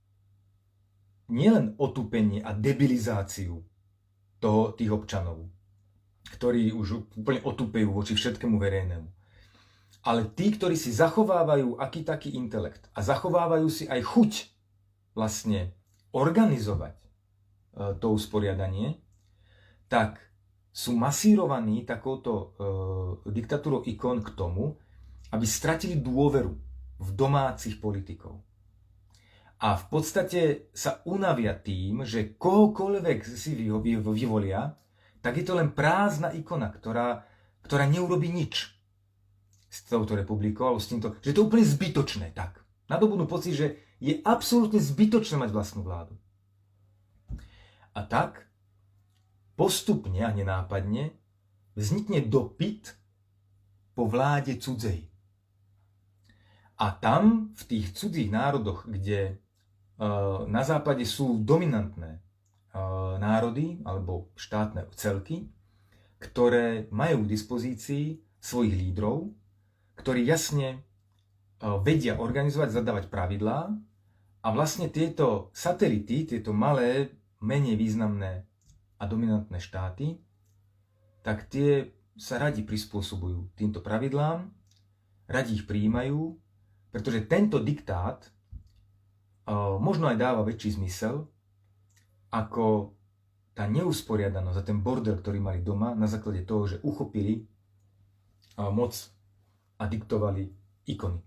nielen otupenie a debilizáciu toho, tých občanov, ktorí už úplne otupejú voči všetkému verejnému, ale tí, ktorí si zachovávajú aký taký intelekt a zachovávajú si aj chuť vlastne organizovať e, to usporiadanie, tak sú masírovaní takouto e, diktatúrou ikon k tomu, aby stratili dôveru v domácich politikov. A v podstate sa unavia tým, že kohokoľvek si vyvolia, tak je to len prázdna ikona, ktorá, ktorá neurobí nič s touto republikou, alebo s týmto, že to je úplne zbytočné. Tak, nadobudnú pocit, že je absolútne zbytočné mať vlastnú vládu. A tak postupne a nenápadne vznikne dopyt po vláde cudzej. A tam, v tých cudzích národoch, kde uh, na západe sú dominantné uh, národy alebo štátne celky, ktoré majú k dispozícii svojich lídrov, ktorí jasne vedia organizovať, zadávať pravidlá a vlastne tieto satelity, tieto malé, menej významné a dominantné štáty, tak tie sa radi prispôsobujú týmto pravidlám, radi ich prijímajú, pretože tento diktát možno aj dáva väčší zmysel ako tá neusporiadanosť a ten bordel, ktorý mali doma na základe toho, že uchopili moc a diktovali ikony.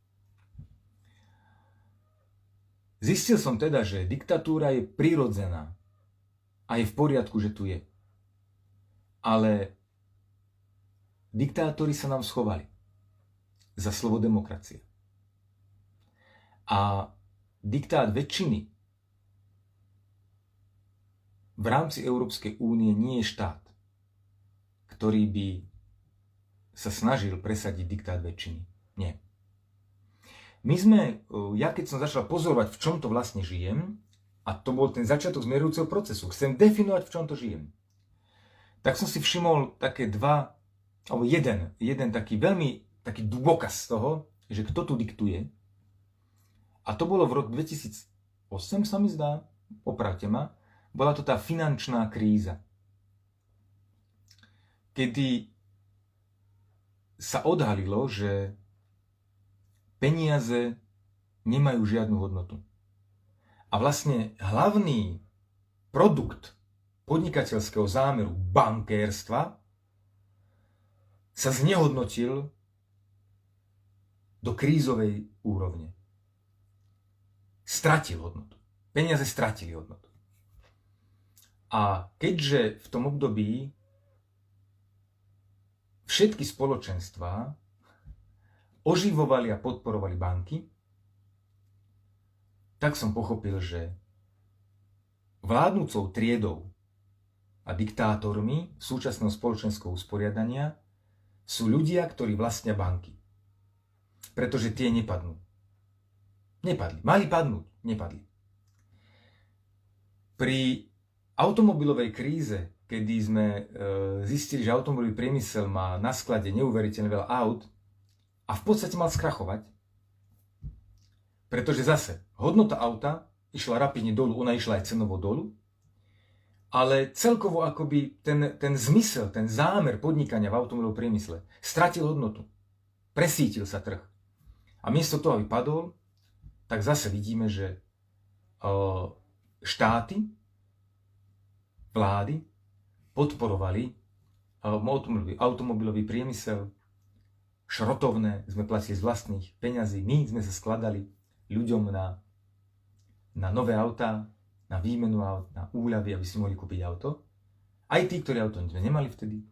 Zistil som teda, že diktatúra je prirodzená a je v poriadku, že tu je. Ale diktátori sa nám schovali za slovo demokracie. A diktát väčšiny v rámci Európskej únie nie je štát, ktorý by sa snažil presadiť diktát väčšiny. Nie. My sme, ja keď som začal pozorovať, v čom to vlastne žijem, a to bol ten začiatok zmierujúceho procesu, chcem definovať, v čom to žijem, tak som si všimol také dva, alebo jeden, jeden taký veľmi taký dôkaz z toho, že kto tu diktuje. A to bolo v roku dvetisícosem, sa mi zdá, opravte ma, bola to tá finančná kríza, kedy sa odhalilo, že peniaze nemajú žiadnu hodnotu. A vlastne hlavný produkt podnikateľského zámeru bankérstva sa znehodnotil do krízovej úrovne. Stratil hodnotu. Peniaze stratili hodnotu. A keďže v tom období všetky spoločenstvá oživovali a podporovali banky, tak som pochopil, že vládnúcou triedou a diktátormi súčasného spoločenského usporiadania sú ľudia, ktorí vlastnia banky. Pretože tie nepadnú. Nepadli. Mali padnúť. Nepadli. Pri automobilovej kríze, kedy sme e, zistili, že automobilový priemysel má na sklade neuveriteľne veľa aut a v podstate mal skrachovať, pretože zase hodnota auta išla rapidne dolu, ona išla aj cenovo dolu, ale celkovo akoby ten, ten zmysel, ten zámer podnikania v automobilovom priemysle stratil hodnotu. Presítil sa trh. A miesto toho, aby padol, tak zase vidíme, že e, štáty, vlády podporovali automobilový, automobilový priemysel, šrotovné sme platili z vlastných peňazí, my sme sa skladali ľuďom na, na nové autá, na výmenu aut, na úľavy, aby si mohli kúpiť auto. Aj tí, ktorí auto sme nemali vtedy.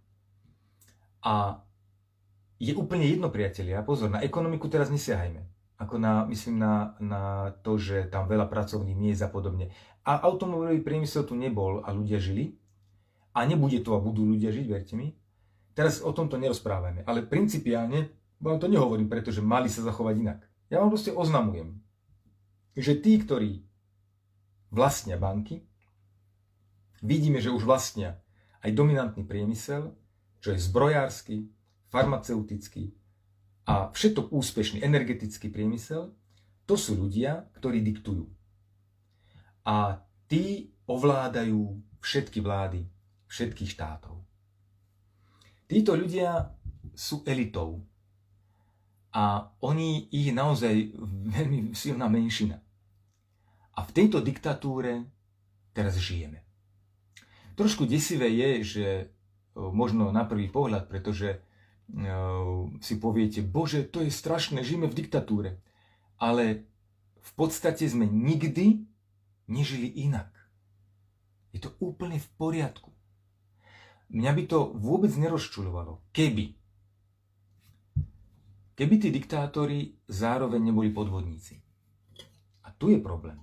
A je úplne jedno, priatelia, pozor, na ekonomiku teraz nesiahajme. Ako na, myslím, na, na to, že tam veľa pracovných miest a podobne. A automobilový priemysel tu nebol a ľudia žili. A nebude to a budú ľudia žiť, verte mi. Teraz o tomto nerozprávajme. Ale principiálne, vám to nehovorím, pretože mali sa zachovať inak. Ja vám proste oznamujem, že tí, ktorí vlastnia banky, vidíme, že už vlastnia aj dominantný priemysel, čo je zbrojársky, farmaceutický a všetko úspešný energetický priemysel, to sú ľudia, ktorí diktujú. A tí ovládajú všetky vlády, všetkých štátov. Títo ľudia sú elitou. A oni ich naozaj veľmi silná menšina. A v tejto diktatúre teraz žijeme. Trošku desivé je, že možno na prvý pohľad, pretože si poviete, bože, to je strašné, žijeme v diktatúre. Ale v podstate sme nikdy nežili inak. Je to úplne v poriadku. Mňa by to vôbec nerozčuľovalo, keby. Keby tí diktátori zároveň neboli podvodníci. A tu je problém.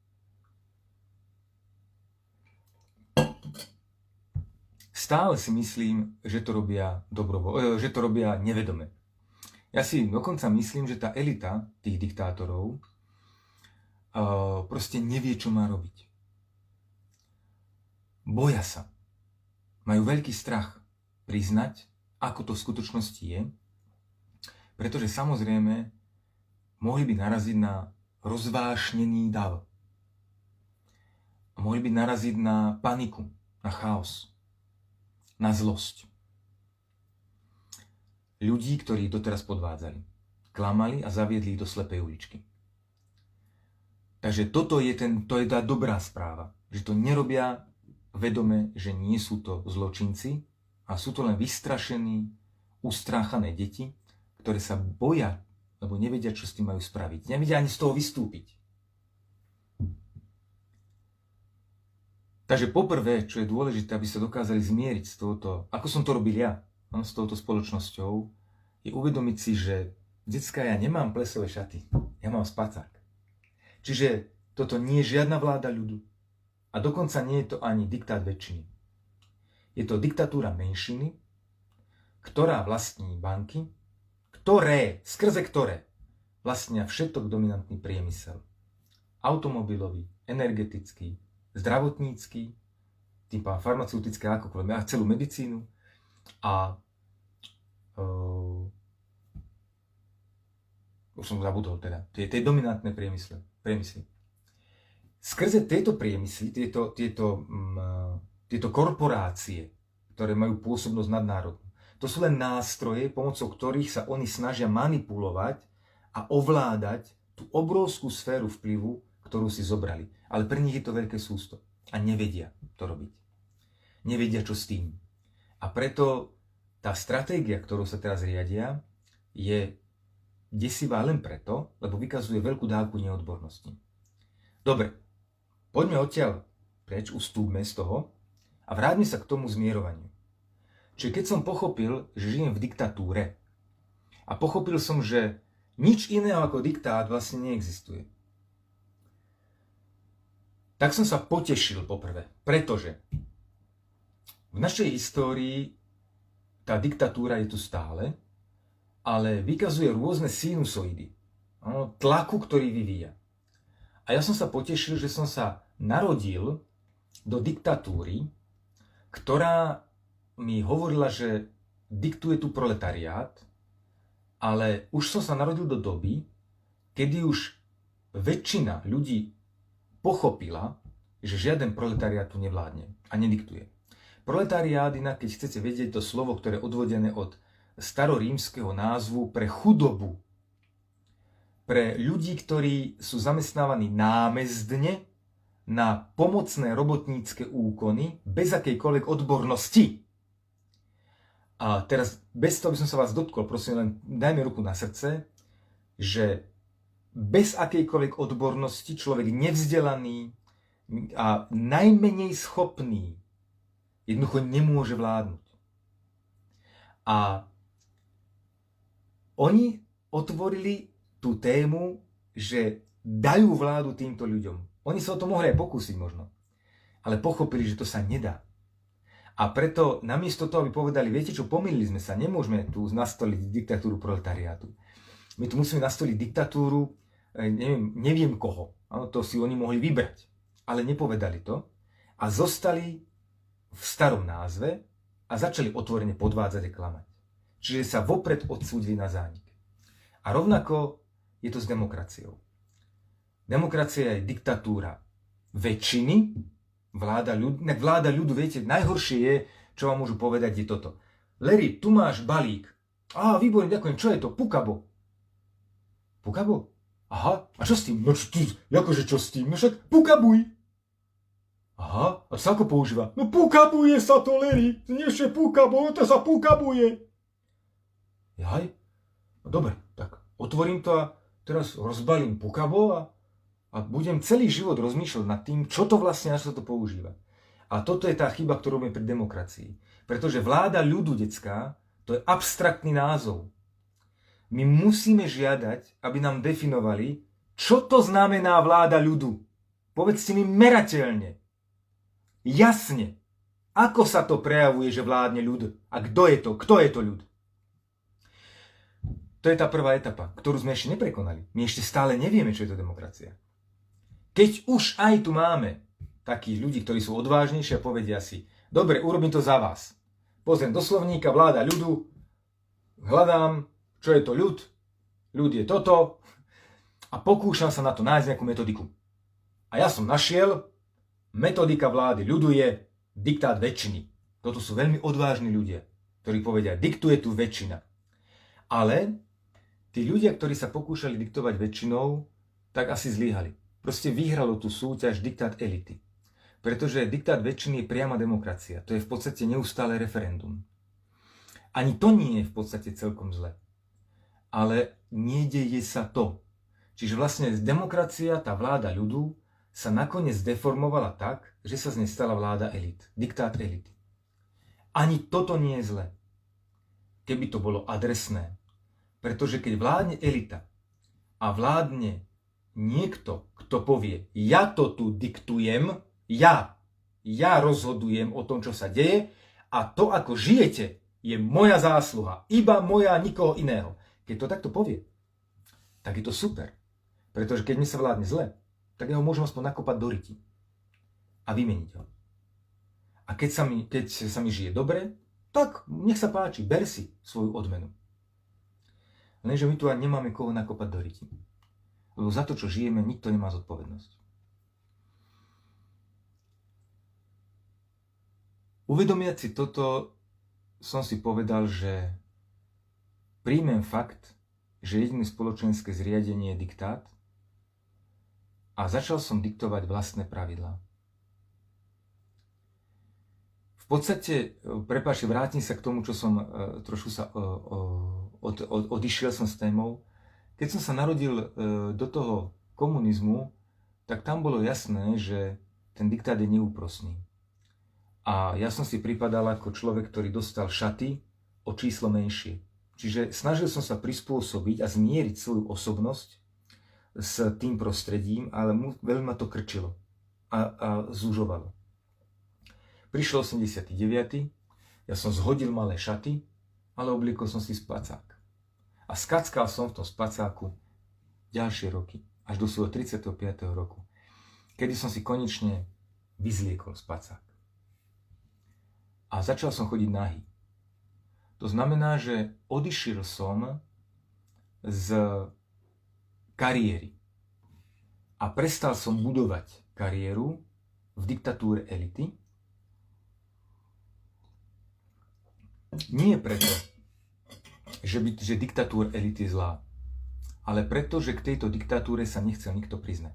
Stále si myslím, že to robia dobrovo, že to robia nevedome. Ja si dokonca myslím, že tá elita tých diktátorov uh, proste nevie, čo má robiť. Boja sa. Majú veľký strach priznať ako to v skutočnosti je, pretože samozrejme mohli by naraziť na rozvášnený dav. Mohli by naraziť na paniku, na chaos, na zlosť. Ľudí, ktorí doteraz podvádzali, klamali a zaviedli ich do slepej uličky. Takže toto je, ten, to je tá dobrá správa, že to nerobia vedome, že nie sú to zločinci, a sú to len vystrašení, ustráchané deti, ktoré sa boja, lebo nevedia, čo s tým majú spraviť. Nevedia ani z toho vystúpiť. Takže poprvé, čo je dôležité, aby sa dokázali zmieriť s touto, ako som to robil ja, s touto spoločnosťou, je uvedomiť si, že decka, ja nemám plesové šaty, ja mám spacák. Čiže toto nie je žiadna vláda ľudu. A dokonca nie je to ani diktát väčšiny. Je to diktatúra menšiny, ktorá vlastní banky, ktoré, skrze ktoré vlastnia všetok dominantný priemysel. Automobilový, energetický, zdravotnícky, tým pádom farmaceutické, akokoľvek, a celú medicínu a uh, už som zabudol teda, tie, tie dominantné priemysly. priemysly. Skrze tieto priemysly, tieto, tieto, um, tieto korporácie, ktoré majú pôsobnosť nadnárodnú, to sú len nástroje, pomocou ktorých sa oni snažia manipulovať a ovládať tú obrovskú sféru vplyvu, ktorú si zobrali. Ale pre nich je to veľké sústo. A nevedia to robiť. Nevedia, čo s tým. A preto tá stratégia, ktorú sa teraz riadia, je desivá len preto, lebo vykazuje veľkú dávku neodbornosti. Dobre, poďme odtiaľ preč, ustúpme z toho a vráťme sa k tomu zmierovaniu. Čiže keď som pochopil, že žijem v diktatúre a pochopil som, že nič iného ako diktát vlastne neexistuje, tak som sa potešil poprvé, pretože v našej histórii tá diktatúra je tu stále, ale vykazuje rôzne sinusoidy, tlaku, ktorý vyvíja. A ja som sa potešil, že som sa narodil do diktatúry, ktorá mi hovorila, že diktuje tu proletariát, ale už som sa narodil do doby, kedy už väčšina ľudí pochopila, že žiaden proletariát tu nevládne a nediktuje. Proletariát, inak keď chcete vedieť to slovo, ktoré je odvodené od starorímskeho názvu pre chudobu, pre ľudí, ktorí sú zamestnávaní námezdne na pomocné robotnícke úkony bez akejkoľvek odbornosti. A teraz, bez toho by som sa vás dotkol, prosím, len dajme ruku na srdce, že bez akejkoľvek odbornosti človek nevzdelaný a najmenej schopný jednoducho nemôže vládnuť. A oni otvorili tú tému, že dajú vládu týmto ľuďom. Oni sa o to mohli aj pokúsiť možno, ale pochopili, že to sa nedá. A preto namiesto toho, aby povedali, viete čo, pomýlili sme sa, nemôžeme tu nastoliť diktatúru proletariátu. My tu musíme nastoliť diktatúru, neviem, neviem koho. Ano, to si oni mohli vybrať. Ale nepovedali to a zostali v starom názve a začali otvorene podvádzať a klamať. Čiže sa vopred odsúdili na zánik. A rovnako je to s demokraciou. Demokracia je diktatúra väčšiny, vláda ľudu, ne, vláda ľudu, viete, najhoršie je, čo vám môžu povedať, je toto. Larry, tu máš balík. Á, výborne, ďakujem, čo je to? Pukabo. Pukabo? Aha, a čo s tým? No čo, akože čo s tým? No však pukabuj. Aha, a sa ako používa? No pukabuje sa to, Larry. Nie ešte pukabo, to sa pukabuje. Jaj, no dobre, tak otvorím to a teraz rozbalím pukabo a A budem celý život rozmýšľať nad tým, čo to vlastne, na čo sa to používa. A toto je tá chyba, ktorú robíme pri demokracii. Pretože vláda ľudu, decká, to je abstraktný názov. My musíme žiadať, aby nám definovali, čo to znamená vláda ľudu. Povedzte mi merateľne, jasne, ako sa to prejavuje, že vládne ľud. A kto je to? Kto je to ľud? To je tá prvá etapa, ktorú sme ešte neprekonali. My ešte stále nevieme, čo je to demokracia. Keď už aj tu máme takých ľudí, ktorí sú odvážnejší a povedia si, dobre, urobím to za vás. pozriem do slovníka, vláda ľudu, hľadám, čo je to ľud, ľud je toto a pokúšam sa na to nájsť nejakú metodiku. A ja som našiel, metodika vlády ľudu je diktát väčšiny. Toto sú veľmi odvážni ľudia, ktorí povedia, diktuje tu väčšina. Ale tí ľudia, ktorí sa pokúšali diktovať väčšinou, tak asi zlyhali. Proste vyhralo tú súťaž diktát elity. Pretože diktát väčšiny je priama demokracia. To je v podstate neustále referendum. Ani to nie je v podstate celkom zle. Ale nedeje sa to. Čiže vlastne demokracia, tá vláda ľudu, sa nakoniec deformovala tak, že sa z nej stala vláda elit. Diktát elity. Ani toto nie je zle. Keby to bolo adresné. Pretože keď vládne elita a vládne niekto, kto povie, ja to tu diktujem, ja, ja rozhodujem o tom, čo sa deje a to, ako žijete, je moja zásluha, iba moja, nikoho iného. Keď to takto povie, tak je to super. Pretože keď mi sa vládne zle, tak ja ho môžem aspoň nakopať do ryti a vymeniť ho. A keď sa mi, keď sa mi žije dobre, tak nech sa páči, ber si svoju odmenu. Lenže my tu ani nemáme koho nakopať do ryti. Lebo za to, čo žijeme, nikto nemá zodpovednosť. Uvedomiať si toto, som si povedal, že príjmem fakt, že jediné spoločenské zriadenie je diktát a začal som diktovať vlastné pravidlá. V podstate, prepáčte, vrátim sa k tomu, čo som trošku sa od, od, odišiel som s témou. Keď som sa narodil do toho komunizmu, tak tam bolo jasné, že ten diktát je neúprosný. A ja som si pripadal ako človek, ktorý dostal šaty o číslo menšie. Čiže snažil som sa prispôsobiť a zmieriť svoju osobnosť s tým prostredím, ale mu, veľmi ma to krčilo a, a zúžovalo. Prišiel osemdesiaty deviaty Ja som zhodil malé šaty, ale obliekol som si spacák. A skackal som v tom spacáku ďalšie roky, až do svojho tridsiateho piateho roku, kedy som si konečne vyzliekol spacák. A začal som chodiť nahý. To znamená, že odišiel som z kariéry a prestal som budovať kariéru v diktatúre elity. Nie preto, že, by, že diktatúra elity je zlá, ale preto, že k tejto diktatúre sa nechcel nikto priznať.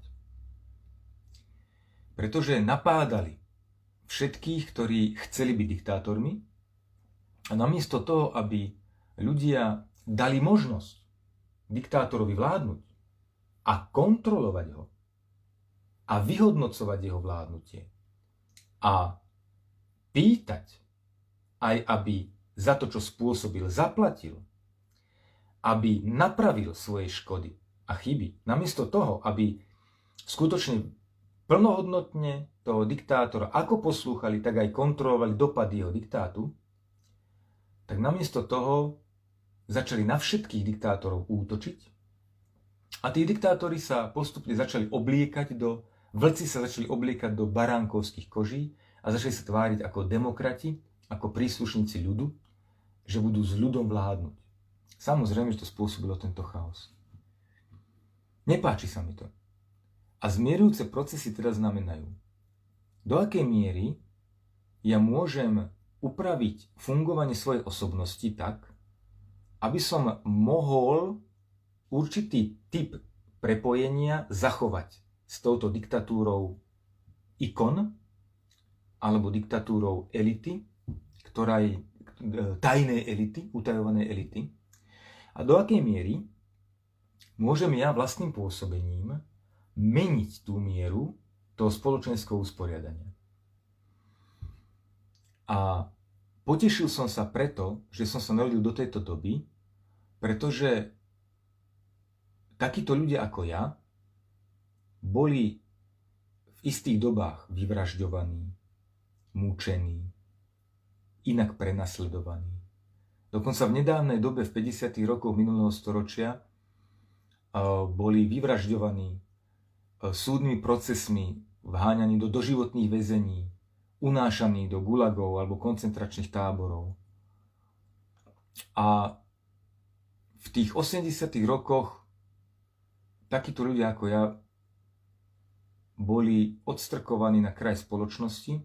Pretože napádali všetkých, ktorí chceli byť diktátormi, a namiesto toho, aby ľudia dali možnosť diktátorovi vládnuť a kontrolovať ho a vyhodnocovať jeho vládnutie a pýtať aj, aby za to, čo spôsobil, zaplatil, aby napravil svoje škody a chyby, namiesto toho, aby skutočne plnohodnotne toho diktátora ako poslúchali, tak aj kontrolovali dopady jeho diktátu, tak namiesto toho začali na všetkých diktátorov útočiť a tí diktátori sa postupne začali obliekať do, vlci sa začali obliekať do baránkovských koží a začali sa tváriť ako demokrati, ako príslušníci ľudu, že budú s ľudom vládnuť. Samozrejme, že to spôsobilo tento chaos. Nepáči sa mi to. A zmierujúce procesy teda znamenajú, do akej miery ja môžem upraviť fungovanie svojej osobnosti tak, aby som mohol určitý typ prepojenia zachovať s touto diktatúrou ikon alebo diktatúrou elity, ktorá je tajnej elity, utajovanej elity. A do akej miery môžem ja vlastným pôsobením meniť tú mieru toho spoločenského usporiadania. A potešil som sa preto, že som sa narodil do tejto doby, pretože takíto ľudia ako ja boli v istých dobách vyvražďovaní, mučení, inak prenasledovaní. Dokonca v nedávnej dobe, v päťdesiatych rokoch minulého storočia, boli vyvražďovaní súdnymi procesmi, vháňaní do doživotných väzení, unášaní do gulagov alebo koncentračných táborov. A v tých osemdesiatych rokoch takíto ľudia ako ja boli odstrkovaní na kraj spoločnosti.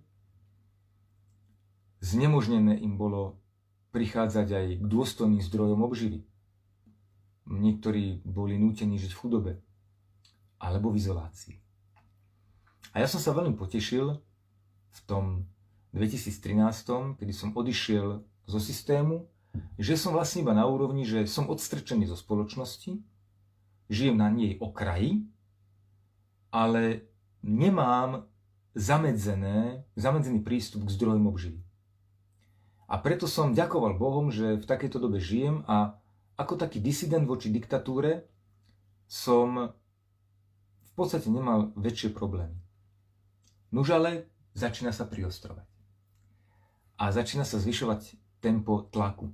Znemožnené im bolo prichádzať aj k dôstojným zdrojom obživy. Niektorí boli nútení žiť v chudobe alebo v izolácii. A ja som sa veľmi potešil v tom dvetisíctrinásť, kedy som odišiel zo systému, že som vlastne iba na úrovni, že som odstrčený zo spoločnosti, žijem na nej okraji, ale nemám zamedzené, zamedzený prístup k zdrojom obživy. A preto som ďakoval Bohom, že v takejto dobe žijem a ako taký disident voči diktatúre som v podstate nemal väčšie problémy. Nuž ale začína sa priostrovať. A začína sa zvyšovať tempo tlaku.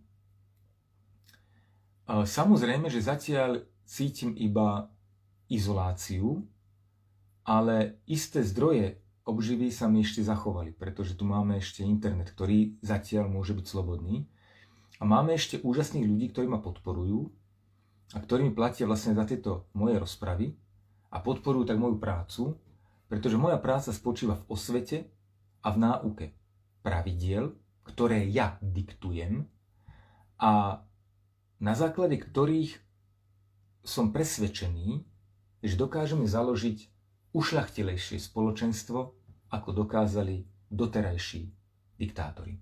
Samozrejme, že zatiaľ cítim iba izoláciu, ale isté zdroje obživy sa mi ešte zachovali, pretože tu máme ešte internet, ktorý zatiaľ môže byť slobodný. A máme ešte úžasných ľudí, ktorí ma podporujú a ktorí mi platia vlastne za tieto moje rozpravy a podporujú tak moju prácu, pretože moja práca spočíva v osvete a v náuke pravidiel, ktoré ja diktujem a na základe ktorých som presvedčený, že dokážeme založiť ušľachtilejšie spoločenstvo, ako dokázali doterajší diktátori.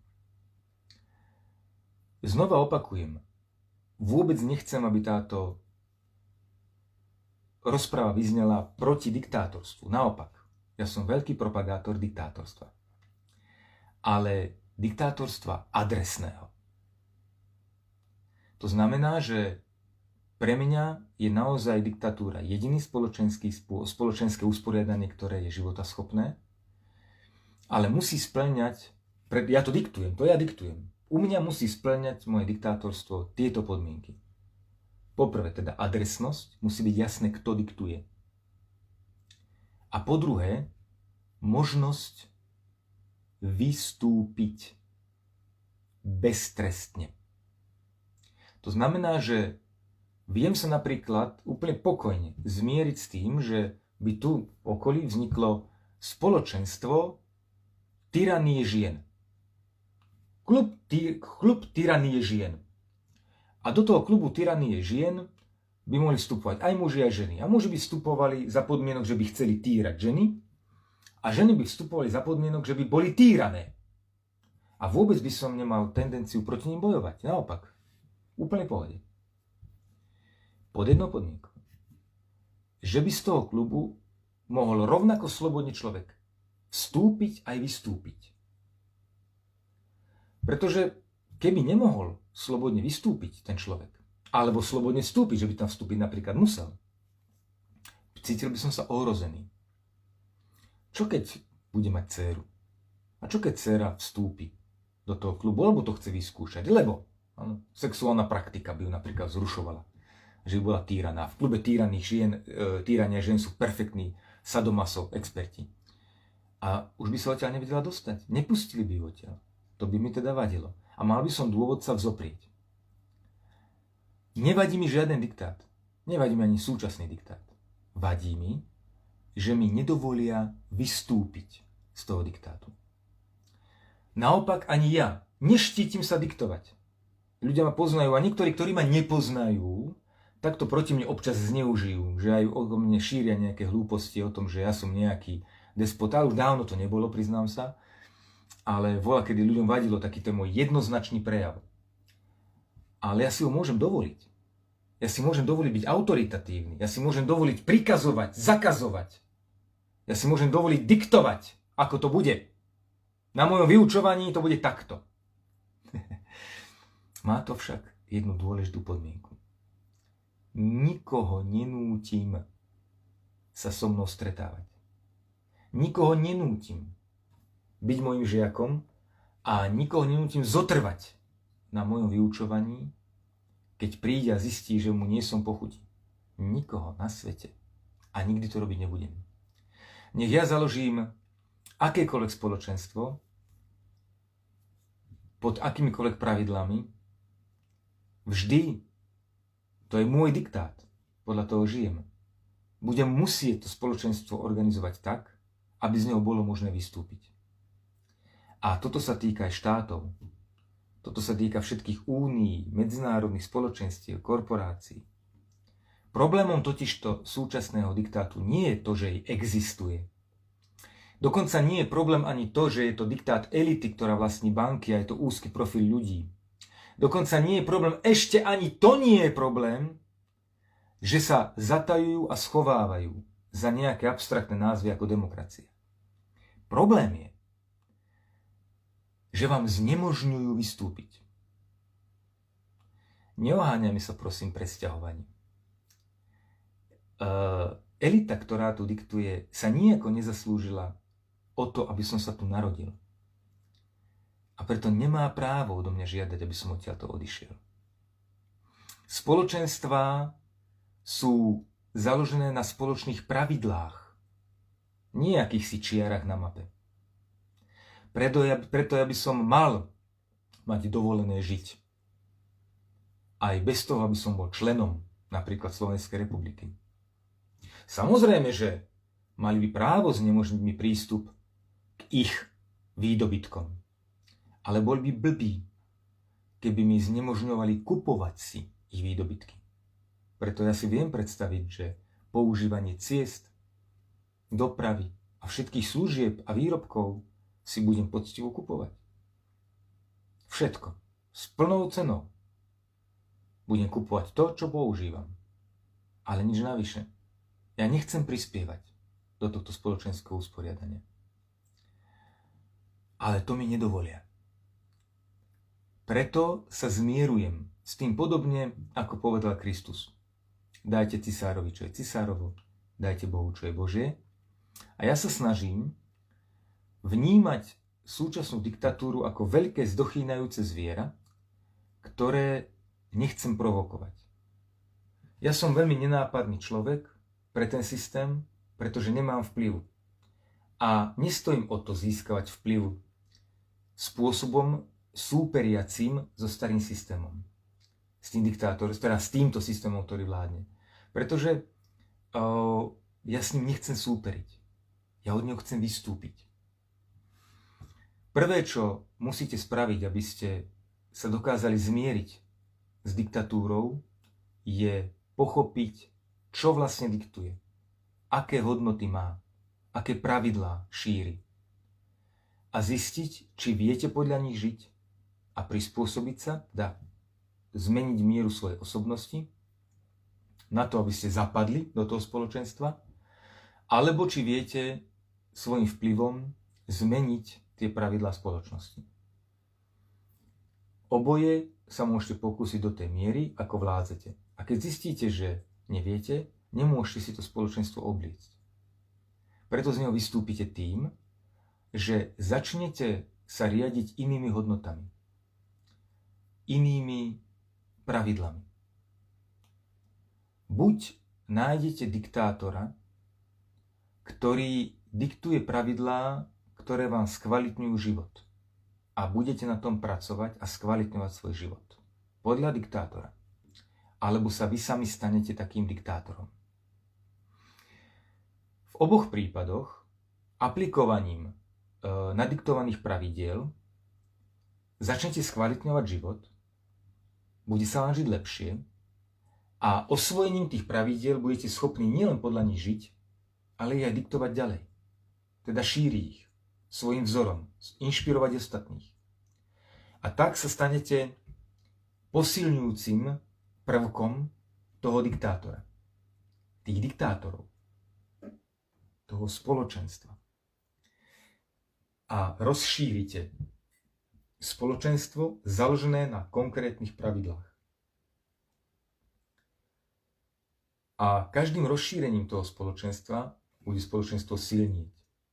Znova opakujem, vôbec nechcem, aby táto rozpráva vyznela proti diktátorstvu. Naopak, ja som veľký propagátor diktátorstva. Ale diktátorstva adresného. To znamená, že pre mňa je naozaj diktatúra jediný spoločenský, spoločenské usporiadanie, ktoré je životaschopné, ale musí spĺňať, ja to diktujem, to ja diktujem, u mňa musí spĺňať moje diktátorstvo tieto podmienky. Poprvé teda adresnosť, musí byť jasné, kto diktuje. A po druhé, možnosť vystúpiť beztrestne. To znamená, že viem sa napríklad úplne pokojne zmieriť s tým, že by tu v okolí vzniklo spoločenstvo tyranie žien. Klub, ty, klub tyranie žien. A do toho klubu tyranie žien by mohli vstupovať aj muži, aj ženy. A muži by vstupovali za podmienok, že by chceli týrať ženy, a ženy by vstupovali za podmienok, že by boli týrané. A vôbec by som nemal tendenciu proti nim bojovať. Naopak. Úplne v pohode. Pod jednou podmienkou. Že by z toho klubu mohol rovnako slobodne človek vstúpiť aj vystúpiť. Pretože keby nemohol slobodne vystúpiť ten človek, alebo slobodne vstúpiť, že by tam vstúpiť napríklad musel, cítil by som sa ohrozený. Čo keď bude mať dcéru? A čo keď dcéra vstúpi do toho klubu, lebo to chce vyskúšať? Lebo ano, sexuálna praktika by ju napríklad zrušovala. Že by bola týraná. V klube týraných žien, e, týrania žien sú perfektní sadomaso experti. A už by sa odtiaľ nevedela dostať. Nepustili by ju odtiaľ. To by mi teda vadilo. A mal by som dôvod sa vzoprieť. Nevadí mi žiaden diktát. Nevadí mi ani súčasný diktát. Vadí mi, že mi nedovolia vystúpiť z toho diktátu. Naopak ani ja neštítim sa diktovať. Ľudia ma poznajú a niektorí, ktorí ma nepoznajú, tak to proti mne občas zneužijú, že aj o mne šíria nejaké hlúposti o tom, že ja som nejaký despot. Ale už dávno to nebolo, priznám sa, ale voľa, kedy ľuďom vadilo takýto môj jednoznačný prejav. Ale ja si ho môžem dovoliť. Ja si môžem dovoliť byť autoritatívny. Ja si môžem dovoliť prikazovať, zakazovať. Ja si môžem dovoliť diktovať, ako to bude. Na mojom vyučovaní to bude takto. Má to však jednu dôležitú podmienku. Nikoho nenútim sa so mnou stretávať. Nikoho nenútim byť môjim žiakom a nikoho nenútim zotrvať na mojom vyučovaní, keď príde a zistí, že mu nie som pochutí. Nikoho na svete. A nikdy to robiť nebudem. Nech ja založím akékoľvek spoločenstvo, pod akýmikoľvek pravidlami, vždy, to je môj diktát, podľa toho žijem, budem musieť to spoločenstvo organizovať tak, aby z neho bolo možné vystúpiť. A toto sa týka aj štátov. Toto sa týka všetkých únií, medzinárodných spoločenstiev, korporácií. Problémom totižto súčasného diktátu nie je to, že existuje. Dokonca nie je problém ani to, že je to diktát elity, ktorá vlastní banky a je to úzky profil ľudí. Dokonca nie je problém, ešte ani to nie je problém, že sa zatajujú a schovávajú za nejaké abstraktné názvy ako demokracia. Problém je, že vám znemožňujú vystúpiť. Neoháňajme sa prosím presťahovaním. Uh, elita, ktorá tu diktuje, sa nijako nezaslúžila o to, aby som sa tu narodil. A preto nemá právo odo mňa žiadať, aby som odtiaľto odišiel. Spoločenstvá sú založené na spoločných pravidlách, nie akýchsi čiarach na mape. Preto ja, preto ja by som mal mať dovolené žiť. Aj bez toho, aby som bol členom napríklad Slovenskej republiky. Samozrejme, že mali by právo znemožniť mi prístup k ich výdobytkom. Ale boli by blbí, keby mi znemožňovali kupovať si ich výdobytky. Preto ja si viem predstaviť, že používanie ciest, dopravy a všetkých služieb a výrobkov si budem poctivo kupovať. Všetko. S plnou cenou. Budem kupovať to, čo používam. Ale nič navyše. Ja nechcem prispievať do tohto spoločenského usporiadania. Ale to mi nedovolia. Preto sa zmierujem s tým podobne, ako povedal Kristus. Dajte cisárovi, čo je cisárovo, dajte Bohu, čo je Božie. A ja sa snažím vnímať súčasnú diktatúru ako veľké zdochýnajúce zviera, ktoré nechcem provokovať. Ja som veľmi nenápadný človek pre ten systém, pretože nemám vplyv. A nestojím o to získavať vplyv spôsobom súperiacím so starým systémom. S tým diktátorom, teda s týmto systémom, ktorý vládne. Pretože uh, ja s ním nechcem súperiť. Ja od neho chcem vystúpiť. Prvé, čo musíte spraviť, aby ste sa dokázali zmieriť s diktatúrou, je pochopiť, čo vlastne diktuje. Aké hodnoty má, aké pravidlá šíri. A zistiť, či viete podľa nich žiť a prispôsobiť sa, dá zmeniť mieru svojej osobnosti na to, aby ste zapadli do toho spoločenstva, alebo či viete svojim vplyvom zmeniť tie pravidlá spoločnosti. Oboje sa môžete pokúsiť do tej miery, ako vládzete. A keď zistíte, že neviete, nemôžete si to spoločenstvo obliecť. Preto z neho vystúpite tým, že začnete sa riadiť inými hodnotami, inými pravidlami. Buď nájdete diktátora, ktorý diktuje pravidlá, ktoré vám skvalitňujú život. A budete na tom pracovať a skvalitňovať svoj život. Podľa diktátora. Alebo sa vy sami stanete takým diktátorom. V oboch prípadoch aplikovaním e, nadiktovaných pravidiel začnete skvalitňovať život, bude sa vám žiť lepšie a osvojením tých pravidiel budete schopní nielen podľa nich žiť, ale ich aj diktovať ďalej. Teda šíriť ich svojím vzorom, inšpirovať ostatných. A tak sa stanete posilňujúcim prvkom toho diktátora. Tých diktátorov. Toho spoločenstva. A rozšírite spoločenstvo založené na konkrétnych pravidlách. A každým rozšírením toho spoločenstva bude spoločenstvo silnieť.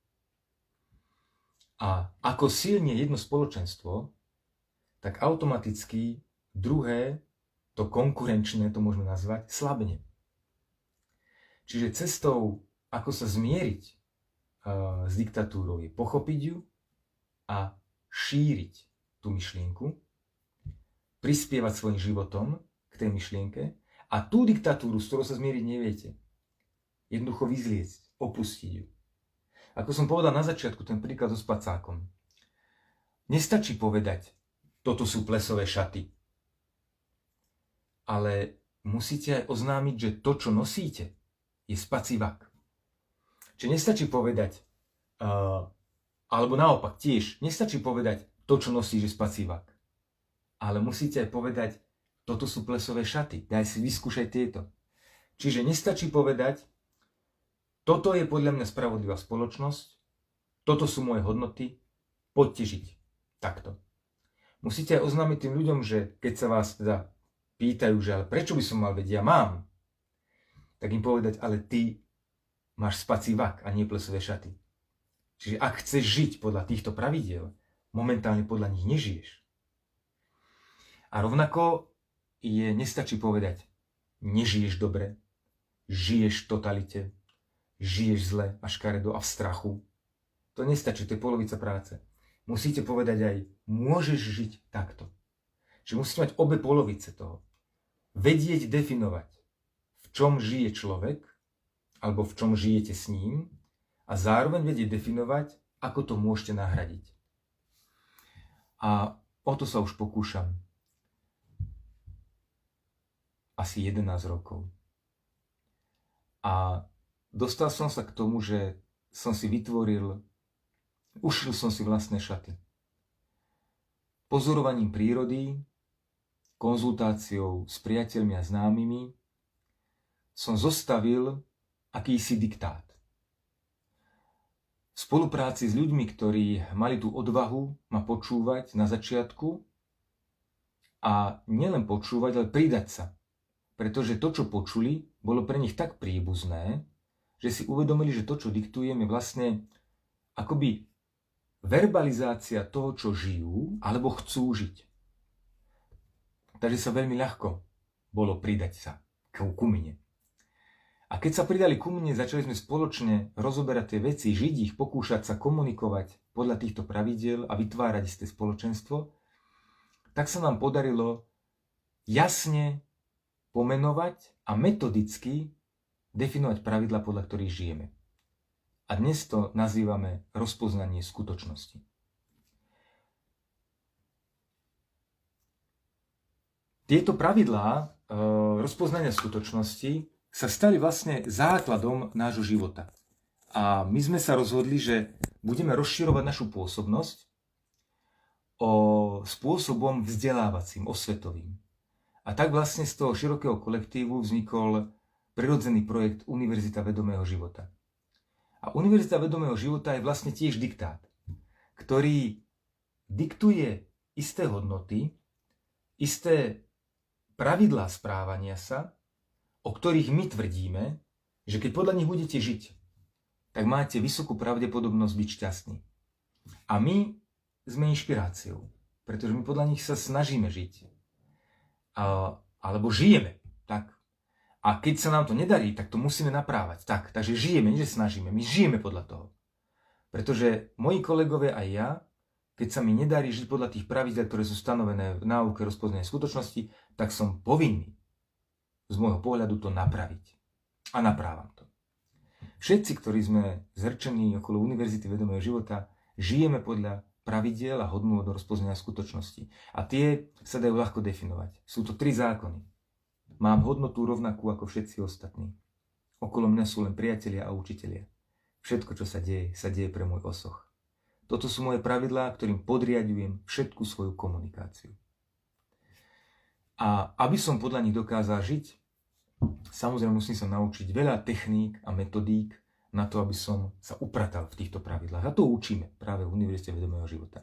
A ako silnie jedno spoločenstvo, tak automaticky druhé, to konkurenčné, to môžeme nazvať, slabne. Čiže cestou, ako sa zmieriť uh, s diktatúrou, je pochopiť ju a šíriť tú myšlienku prispievať svojim životom k tej myšlienke a tú diktatúru, s ktorou sa zmieriť neviete, jednoducho vyzliecť, opustiť ju. Ako som povedal na začiatku, ten príklad so spacákom. Nestačí povedať, toto sú plesové šaty. Ale musíte aj oznámiť, že to, čo nosíte, je spacívak. Čiže nestačí povedať, uh, alebo naopak tiež, nestačí povedať, to, čo nosíš, je spacívak. Ale musíte aj povedať, toto sú plesové šaty, daj si vyskúšať tieto. Čiže nestačí povedať, toto je podľa mňa spravodlivá spoločnosť, toto sú moje hodnoty, poďte žiť. Takto. Musíte aj oznámiť tým ľuďom, že keď sa vás teda pýtajú, že ale prečo by som mal vedieť, ja mám, tak im povedať, ale ty máš spacívak a nie plesové šaty. Čiže ak chceš žiť podľa týchto pravidiel, momentálne podľa nich nežiješ. A rovnako je, nestačí povedať, nežiješ dobre, žiješ v totalite, žiješ zle a škaredo a v strachu. To nestačí, to je polovica práce. Musíte povedať aj, môžeš žiť takto. Čiže musíte mať obe polovice toho. Vedieť definovať, v čom žije človek, alebo v čom žijete s ním, a zároveň vedieť definovať, ako to môžete nahradiť. A o to sa už pokúšam asi jedenásť rokov. A dostal som sa k tomu, že som si vytvoril, ušil som si vlastné šaty. Pozorovaním prírody, konzultáciou s priateľmi a známymi som zostavil akýsi diktát. V spolupráci s ľuďmi, ktorí mali tú odvahu ma počúvať na začiatku a nielen počúvať, ale pridať sa. Pretože to, čo počuli, bolo pre nich tak príbuzné, že si uvedomili, že to, čo diktujem, je vlastne akoby verbalizácia toho, čo žijú, alebo chcú žiť. Takže sa veľmi ľahko bolo pridať sa ku mne. A keď sa pridali ku mne, začali sme spoločne rozoberať tie veci, žiť ich, pokúšať sa komunikovať podľa týchto pravidiel a vytvárať isté spoločenstvo, tak sa nám podarilo jasne pomenovať a metodicky definovať pravidlá, podľa ktorých žijeme. A dnes to nazývame rozpoznanie skutočnosti. Tieto pravidlá e, rozpoznania skutočnosti sa stali vlastne základom nášho života. A my sme sa rozhodli, že budeme rozširovať našu pôsobnosť o spôsobom vzdelávacím, osvetovým. A tak vlastne z toho širokého kolektívu vznikol prirodzený projekt Univerzita vedomého života. A Univerzita vedomého života je vlastne tiež diktát, ktorý diktuje isté hodnoty, isté pravidlá správania sa, o ktorých my tvrdíme, že keď podľa nich budete žiť, tak máte vysokú pravdepodobnosť byť šťastní. A my sme inšpiráciou, pretože my podľa nich sa snažíme žiť. A, alebo žijeme. Tak. A keď sa nám to nedarí, tak to musíme naprávať. Tak, takže žijeme, nie že snažíme. My žijeme podľa toho. Pretože moji kolegovia aj ja, keď sa mi nedarí žiť podľa tých pravidiel, ktoré sú stanovené v náuke rozpoznania skutočnosti, tak som povinný z môjho pohľadu to napraviť. A naprávam to. Všetci, ktorí sme zrčení okolo Univerzity vedomého života, žijeme podľa pravidiel a hodnôt do rozpoznania skutočnosti. A tie sa dajú ľahko definovať. Sú to tri zákony. Mám hodnotu rovnakú ako všetci ostatní. Okolo mňa sú len priatelia a učitelia. Všetko, čo sa deje, sa deje pre môj osoch. Toto sú moje pravidlá, ktorým podriaďujem všetku svoju komunikáciu. A aby som podľa nich dokázal žiť, samozrejme musím sa naučiť veľa techník a metodík na to, aby som sa upratal v týchto pravidlách. A to učíme práve v Univerzite vedomého života.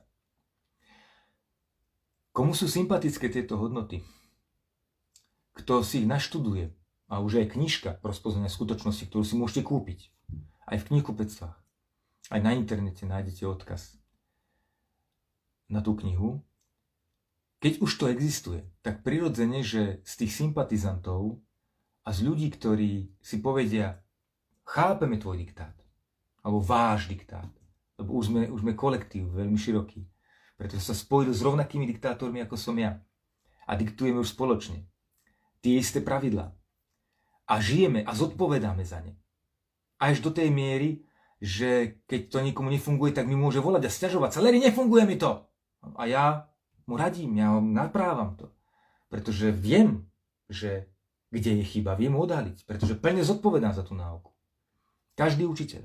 Komu sú sympatické tieto hodnoty? Kto si ich naštuduje, a už aj knižka Rozpoznanie skutočnosti, ktorú si môžete kúpiť, aj v knihkupectvách, aj na internete nájdete odkaz na tú knihu. Keď už to existuje, tak prirodzene, že z tých sympatizantov a z ľudí, ktorí si povedia, chápeme tvoj diktát, alebo váš diktát, lebo už sme, už sme kolektív veľmi široký, pretože sa spojil s rovnakými diktátormi, ako som ja. a diktujeme už spoločne tie isté pravidlá. A žijeme a zodpovedáme za ne. Až do tej miery, že keď to nikomu nefunguje, tak mi môže volať a sťažovať sa. Larry, nefunguje mi to. A ja mu radím, ja ho naprávam to. Pretože viem, že kde je chyba, viem odhaliť. Pretože plne zodpovedám za tú náuku. Každý učiteľ.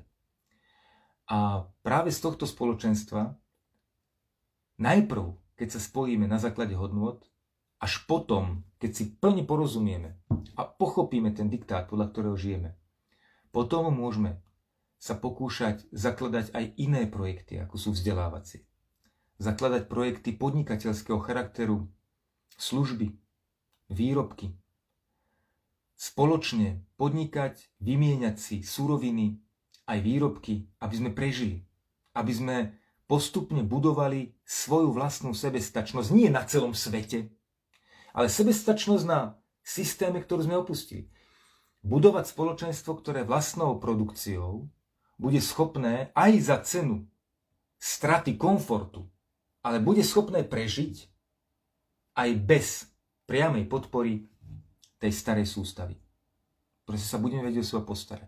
A práve z tohto spoločenstva najprv, keď sa spojíme na základe hodnôt, až potom, keď si plne porozumieme a pochopíme ten diktát, podľa ktorého žijeme, potom môžeme sa pokúšať zakladať aj iné projekty, ako sú vzdelávacie. Zakladať projekty podnikateľského charakteru, služby, výrobky. Spoločne podnikať, vymieňať si suroviny, aj výrobky, aby sme prežili. Aby sme postupne budovali svoju vlastnú sebestačnosť. Nie na celom svete, ale sebestačnosť na systéme, ktorú sme opustili. Budovať spoločenstvo, ktoré vlastnou produkciou bude schopné aj za cenu straty komfortu, ale bude schopné prežiť aj bez priamej podpory tej starej sústavy. Proste sa budeme vedieť o seba postarať.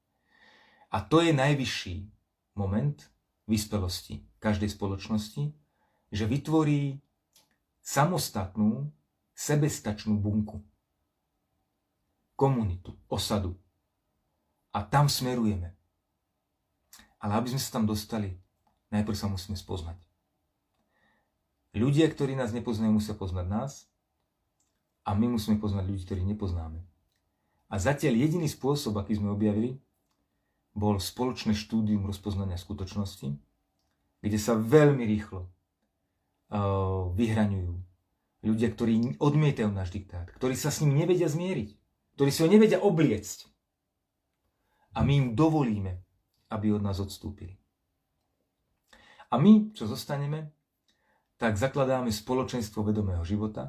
A to je najvyšší moment vyspelosti každej spoločnosti, že vytvorí samostatnú, sebestačnú bunku. Komunitu, osadu. A tam smerujeme. Ale aby sme sa tam dostali, najprv sa musíme spoznať. Ľudia, ktorí nás nepoznajú, musia poznať nás a my musíme poznať ľudí, ktorých nepoznáme. A zatiaľ jediný spôsob, aký sme objavili, bol spoločné štúdium rozpoznania skutočnosti, kde sa veľmi rýchlo uh, vyhraňujú ľudia, ktorí odmietajú náš diktát, ktorí sa s ním nevedia zmieriť, ktorí si ho nevedia obliecť. A my im dovolíme, aby od nás odstúpili. A my, čo zostaneme, tak zakladáme spoločenstvo vedomého života.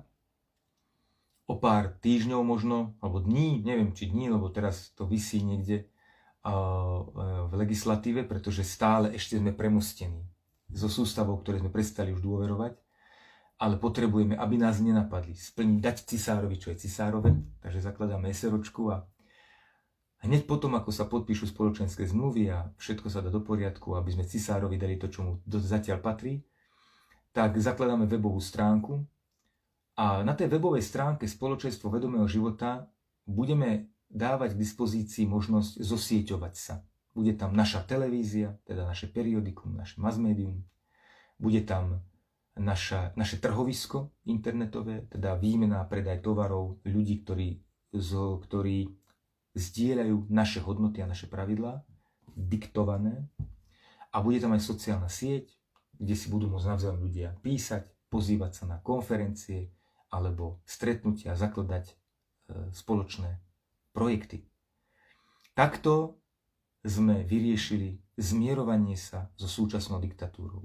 O pár týždňov možno, alebo dní, neviem či dní, lebo teraz to visí niekde uh, v legislatíve, pretože stále ešte sme premostení so sústavou, ktoré sme prestali už dôverovať. Ale potrebujeme, aby nás nenapadli, splniť, dať cisárovi, čo je cisárove, takže zakladáme SROčku a hneď potom, ako sa podpíšu spoločenské zmluvy a všetko sa dá do poriadku, aby sme cisárovi dali to, čo mu zatiaľ patrí, tak zakladáme webovú stránku a na tej webovej stránke Spoločenstvo vedomého života budeme dávať k dispozícii možnosť zosieťovať sa. Bude tam naša televízia, teda naše periodikum, naše mass medium, bude tam Naša, naše trhovisko internetové, teda výmena a predaj tovarov ľudí, ktorí, zo, ktorí zdieľajú naše hodnoty a naše pravidlá, diktované. A bude tam aj sociálna sieť, kde si budú môcť navzájom ľudia písať, pozývať sa na konferencie alebo stretnutia, zakladať e, spoločné projekty. Takto sme vyriešili zmierovanie sa so súčasnou diktatúrou.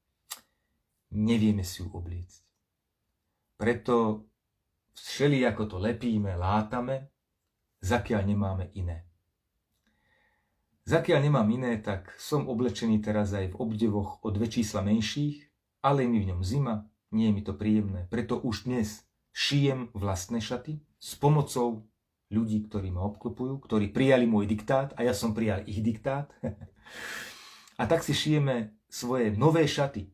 Nevieme si ju obliecť. Preto všelijako to lepíme, látame, zakiaľ nemáme iné. Zakiaľ nemám iné, tak som oblečený teraz aj v obdevoch o dve čísla menších, ale je mi v ňom zima, nie je mi to príjemné. Preto už dnes šijem vlastné šaty s pomocou ľudí, ktorí ma obklopujú, ktorí prijali môj diktát a ja som prijal ich diktát. A tak si šijeme svoje nové šaty.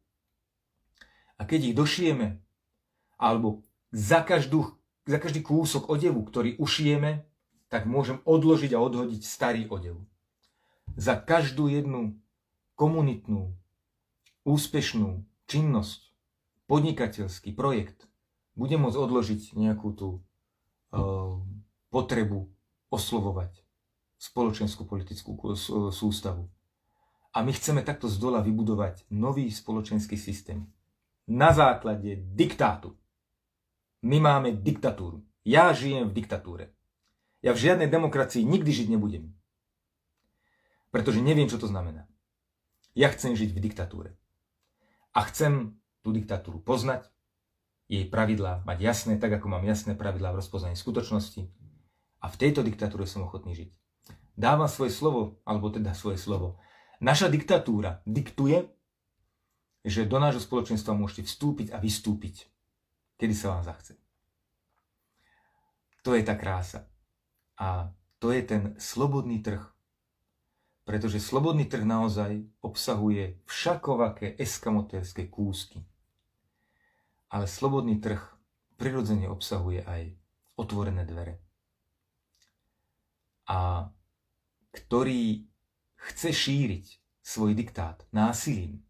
A keď ich došijeme, alebo za, každú, za každý kúsok odevu, ktorý ušijeme, tak môžem odložiť a odhodiť starý odev. Za každú jednu komunitnú, úspešnú činnosť, podnikateľský projekt, budem môcť odložiť nejakú tú uh, potrebu oslovovať spoločenskú politickú sústavu. A my chceme takto zdola vybudovať nový spoločenský systém. Na základe diktátu. My máme diktatúru. Ja žijem v diktatúre. Ja v žiadnej demokracii nikdy žiť nebudem. Pretože neviem, čo to znamená. Ja chcem žiť v diktatúre. A chcem tú diktatúru poznať, jej pravidlá mať jasné, tak ako mám jasné pravidlá v rozpoznaní skutočnosti. A v tejto diktatúre som ochotný žiť. Dávam svoje slovo, alebo teda svoje slovo. Naša diktatúra diktuje, že do nášho spoločenstva môžete vstúpiť a vystúpiť, kedy sa vám zachce. to je tá krása. A to je ten slobodný trh. Pretože slobodný trh naozaj obsahuje všakovaké eskamotérske kúsky. Ale slobodný trh prirodzene obsahuje aj otvorené dvere. A ktorý chce šíriť svoj diktát násilím.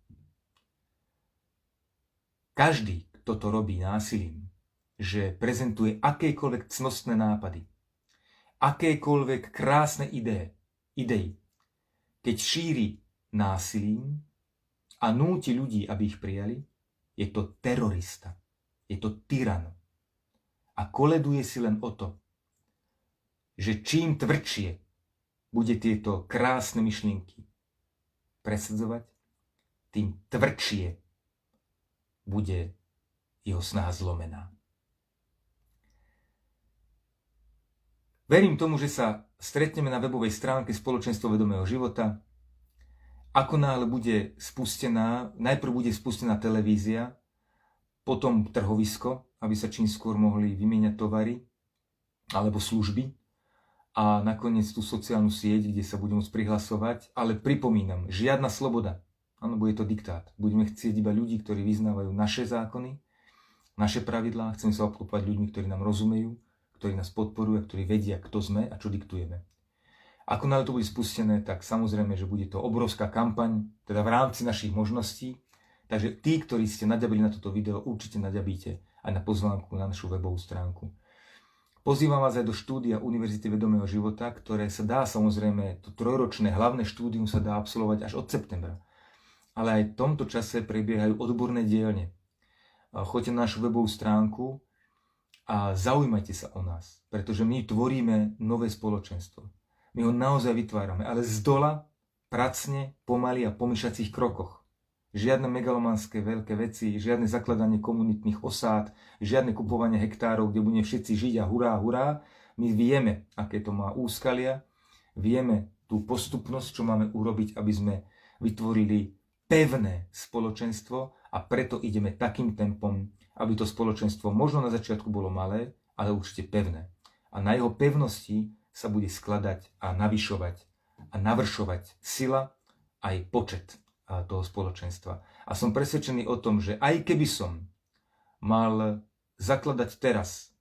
Každý, kto to robí násilím, že prezentuje akékoľvek cnostné nápady, akékoľvek krásne ideje, idei, keď šíri násilím a núti ľudí, aby ich prijali, je to terorista, je to tyran. A koleduje si len o to, že čím tvrdšie bude tieto krásne myšlienky presadzovať, tým tvrdšie bude jeho snaha zlomená. Verím tomu, že sa stretneme na webovej stránke Spoločenstvo vedomého života. Ako náhle bude spustená, najprv bude spustená televízia, potom trhovisko, aby sa čím skôr mohli vymieňať tovary alebo služby a nakoniec tú sociálnu sieť, kde sa budeme môcť prihlasovať. Ale pripomínam, žiadna sloboda. Áno, bude to diktát. Budeme chcieť iba ľudí, ktorí vyznávajú naše zákony, naše pravidlá. Chceme sa obklopovať ľuďmi, ktorí nám rozumejú, ktorí nás podporujú a ktorí vedia, kto sme a čo diktujeme. Ako náhle to bude spustené, tak samozrejme, že bude to obrovská kampaň, teda v rámci našich možností. Takže tí, ktorí ste naďabili na toto video, určite naďabíte aj na pozvánku na našu webovú stránku. Pozývam vás aj do štúdia Univerzity vedomého života, ktoré sa dá samozrejme, to trojročné hlavné štúdium sa dá absolvovať až od septembra. Ale aj v tomto čase prebiehajú odborné dielne. Choďte na našu webovú stránku a zaujímajte sa o nás, pretože my tvoríme nové spoločenstvo. My ho naozaj vytvárame, ale z dola, pracne, pomaly a po myšacích krokoch. Žiadne megalomanské veľké veci, žiadne zakladanie komunitných osád, žiadne kupovanie hektárov, kde budeme všetci žiť a hurá, hurá. My vieme, aké to má úskalia, vieme tú postupnosť, čo máme urobiť, aby sme vytvorili pevné spoločenstvo a preto ideme takým tempom, aby to spoločenstvo možno na začiatku bolo malé, ale určite pevné. A na jeho pevnosti sa bude skladať a navyšovať a navršovať sila aj počet toho spoločenstva. A som presvedčený o tom, že aj keby som mal zakladať teraz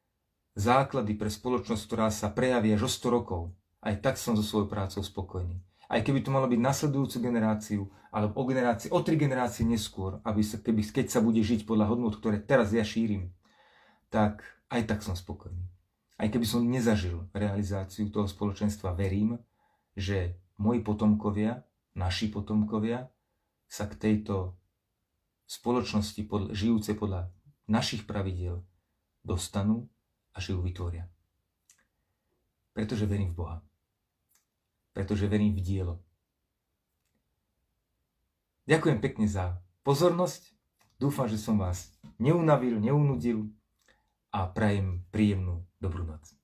základy pre spoločnosť, ktorá sa prejaví až o sto rokov, aj tak som so svojou prácou spokojný. Aj keby to malo byť nasledujúcu generáciu, alebo o generácii, o tri generácie neskôr, aby sa, keby, keď sa bude žiť podľa hodnôt, ktoré teraz ja šírim, tak aj tak som spokojný. Aj keby som nezažil realizáciu toho spoločenstva, verím, že moji potomkovia, naši potomkovia, sa k tejto spoločnosti pod, žijúce podľa našich pravidiel dostanú a že ju vytvoria. Pretože verím v Boha. Pretože verím v dielo. Ďakujem pekne za pozornosť. Dúfam, že som vás neunavil, neunudil a prajem príjemnú dobrú noc.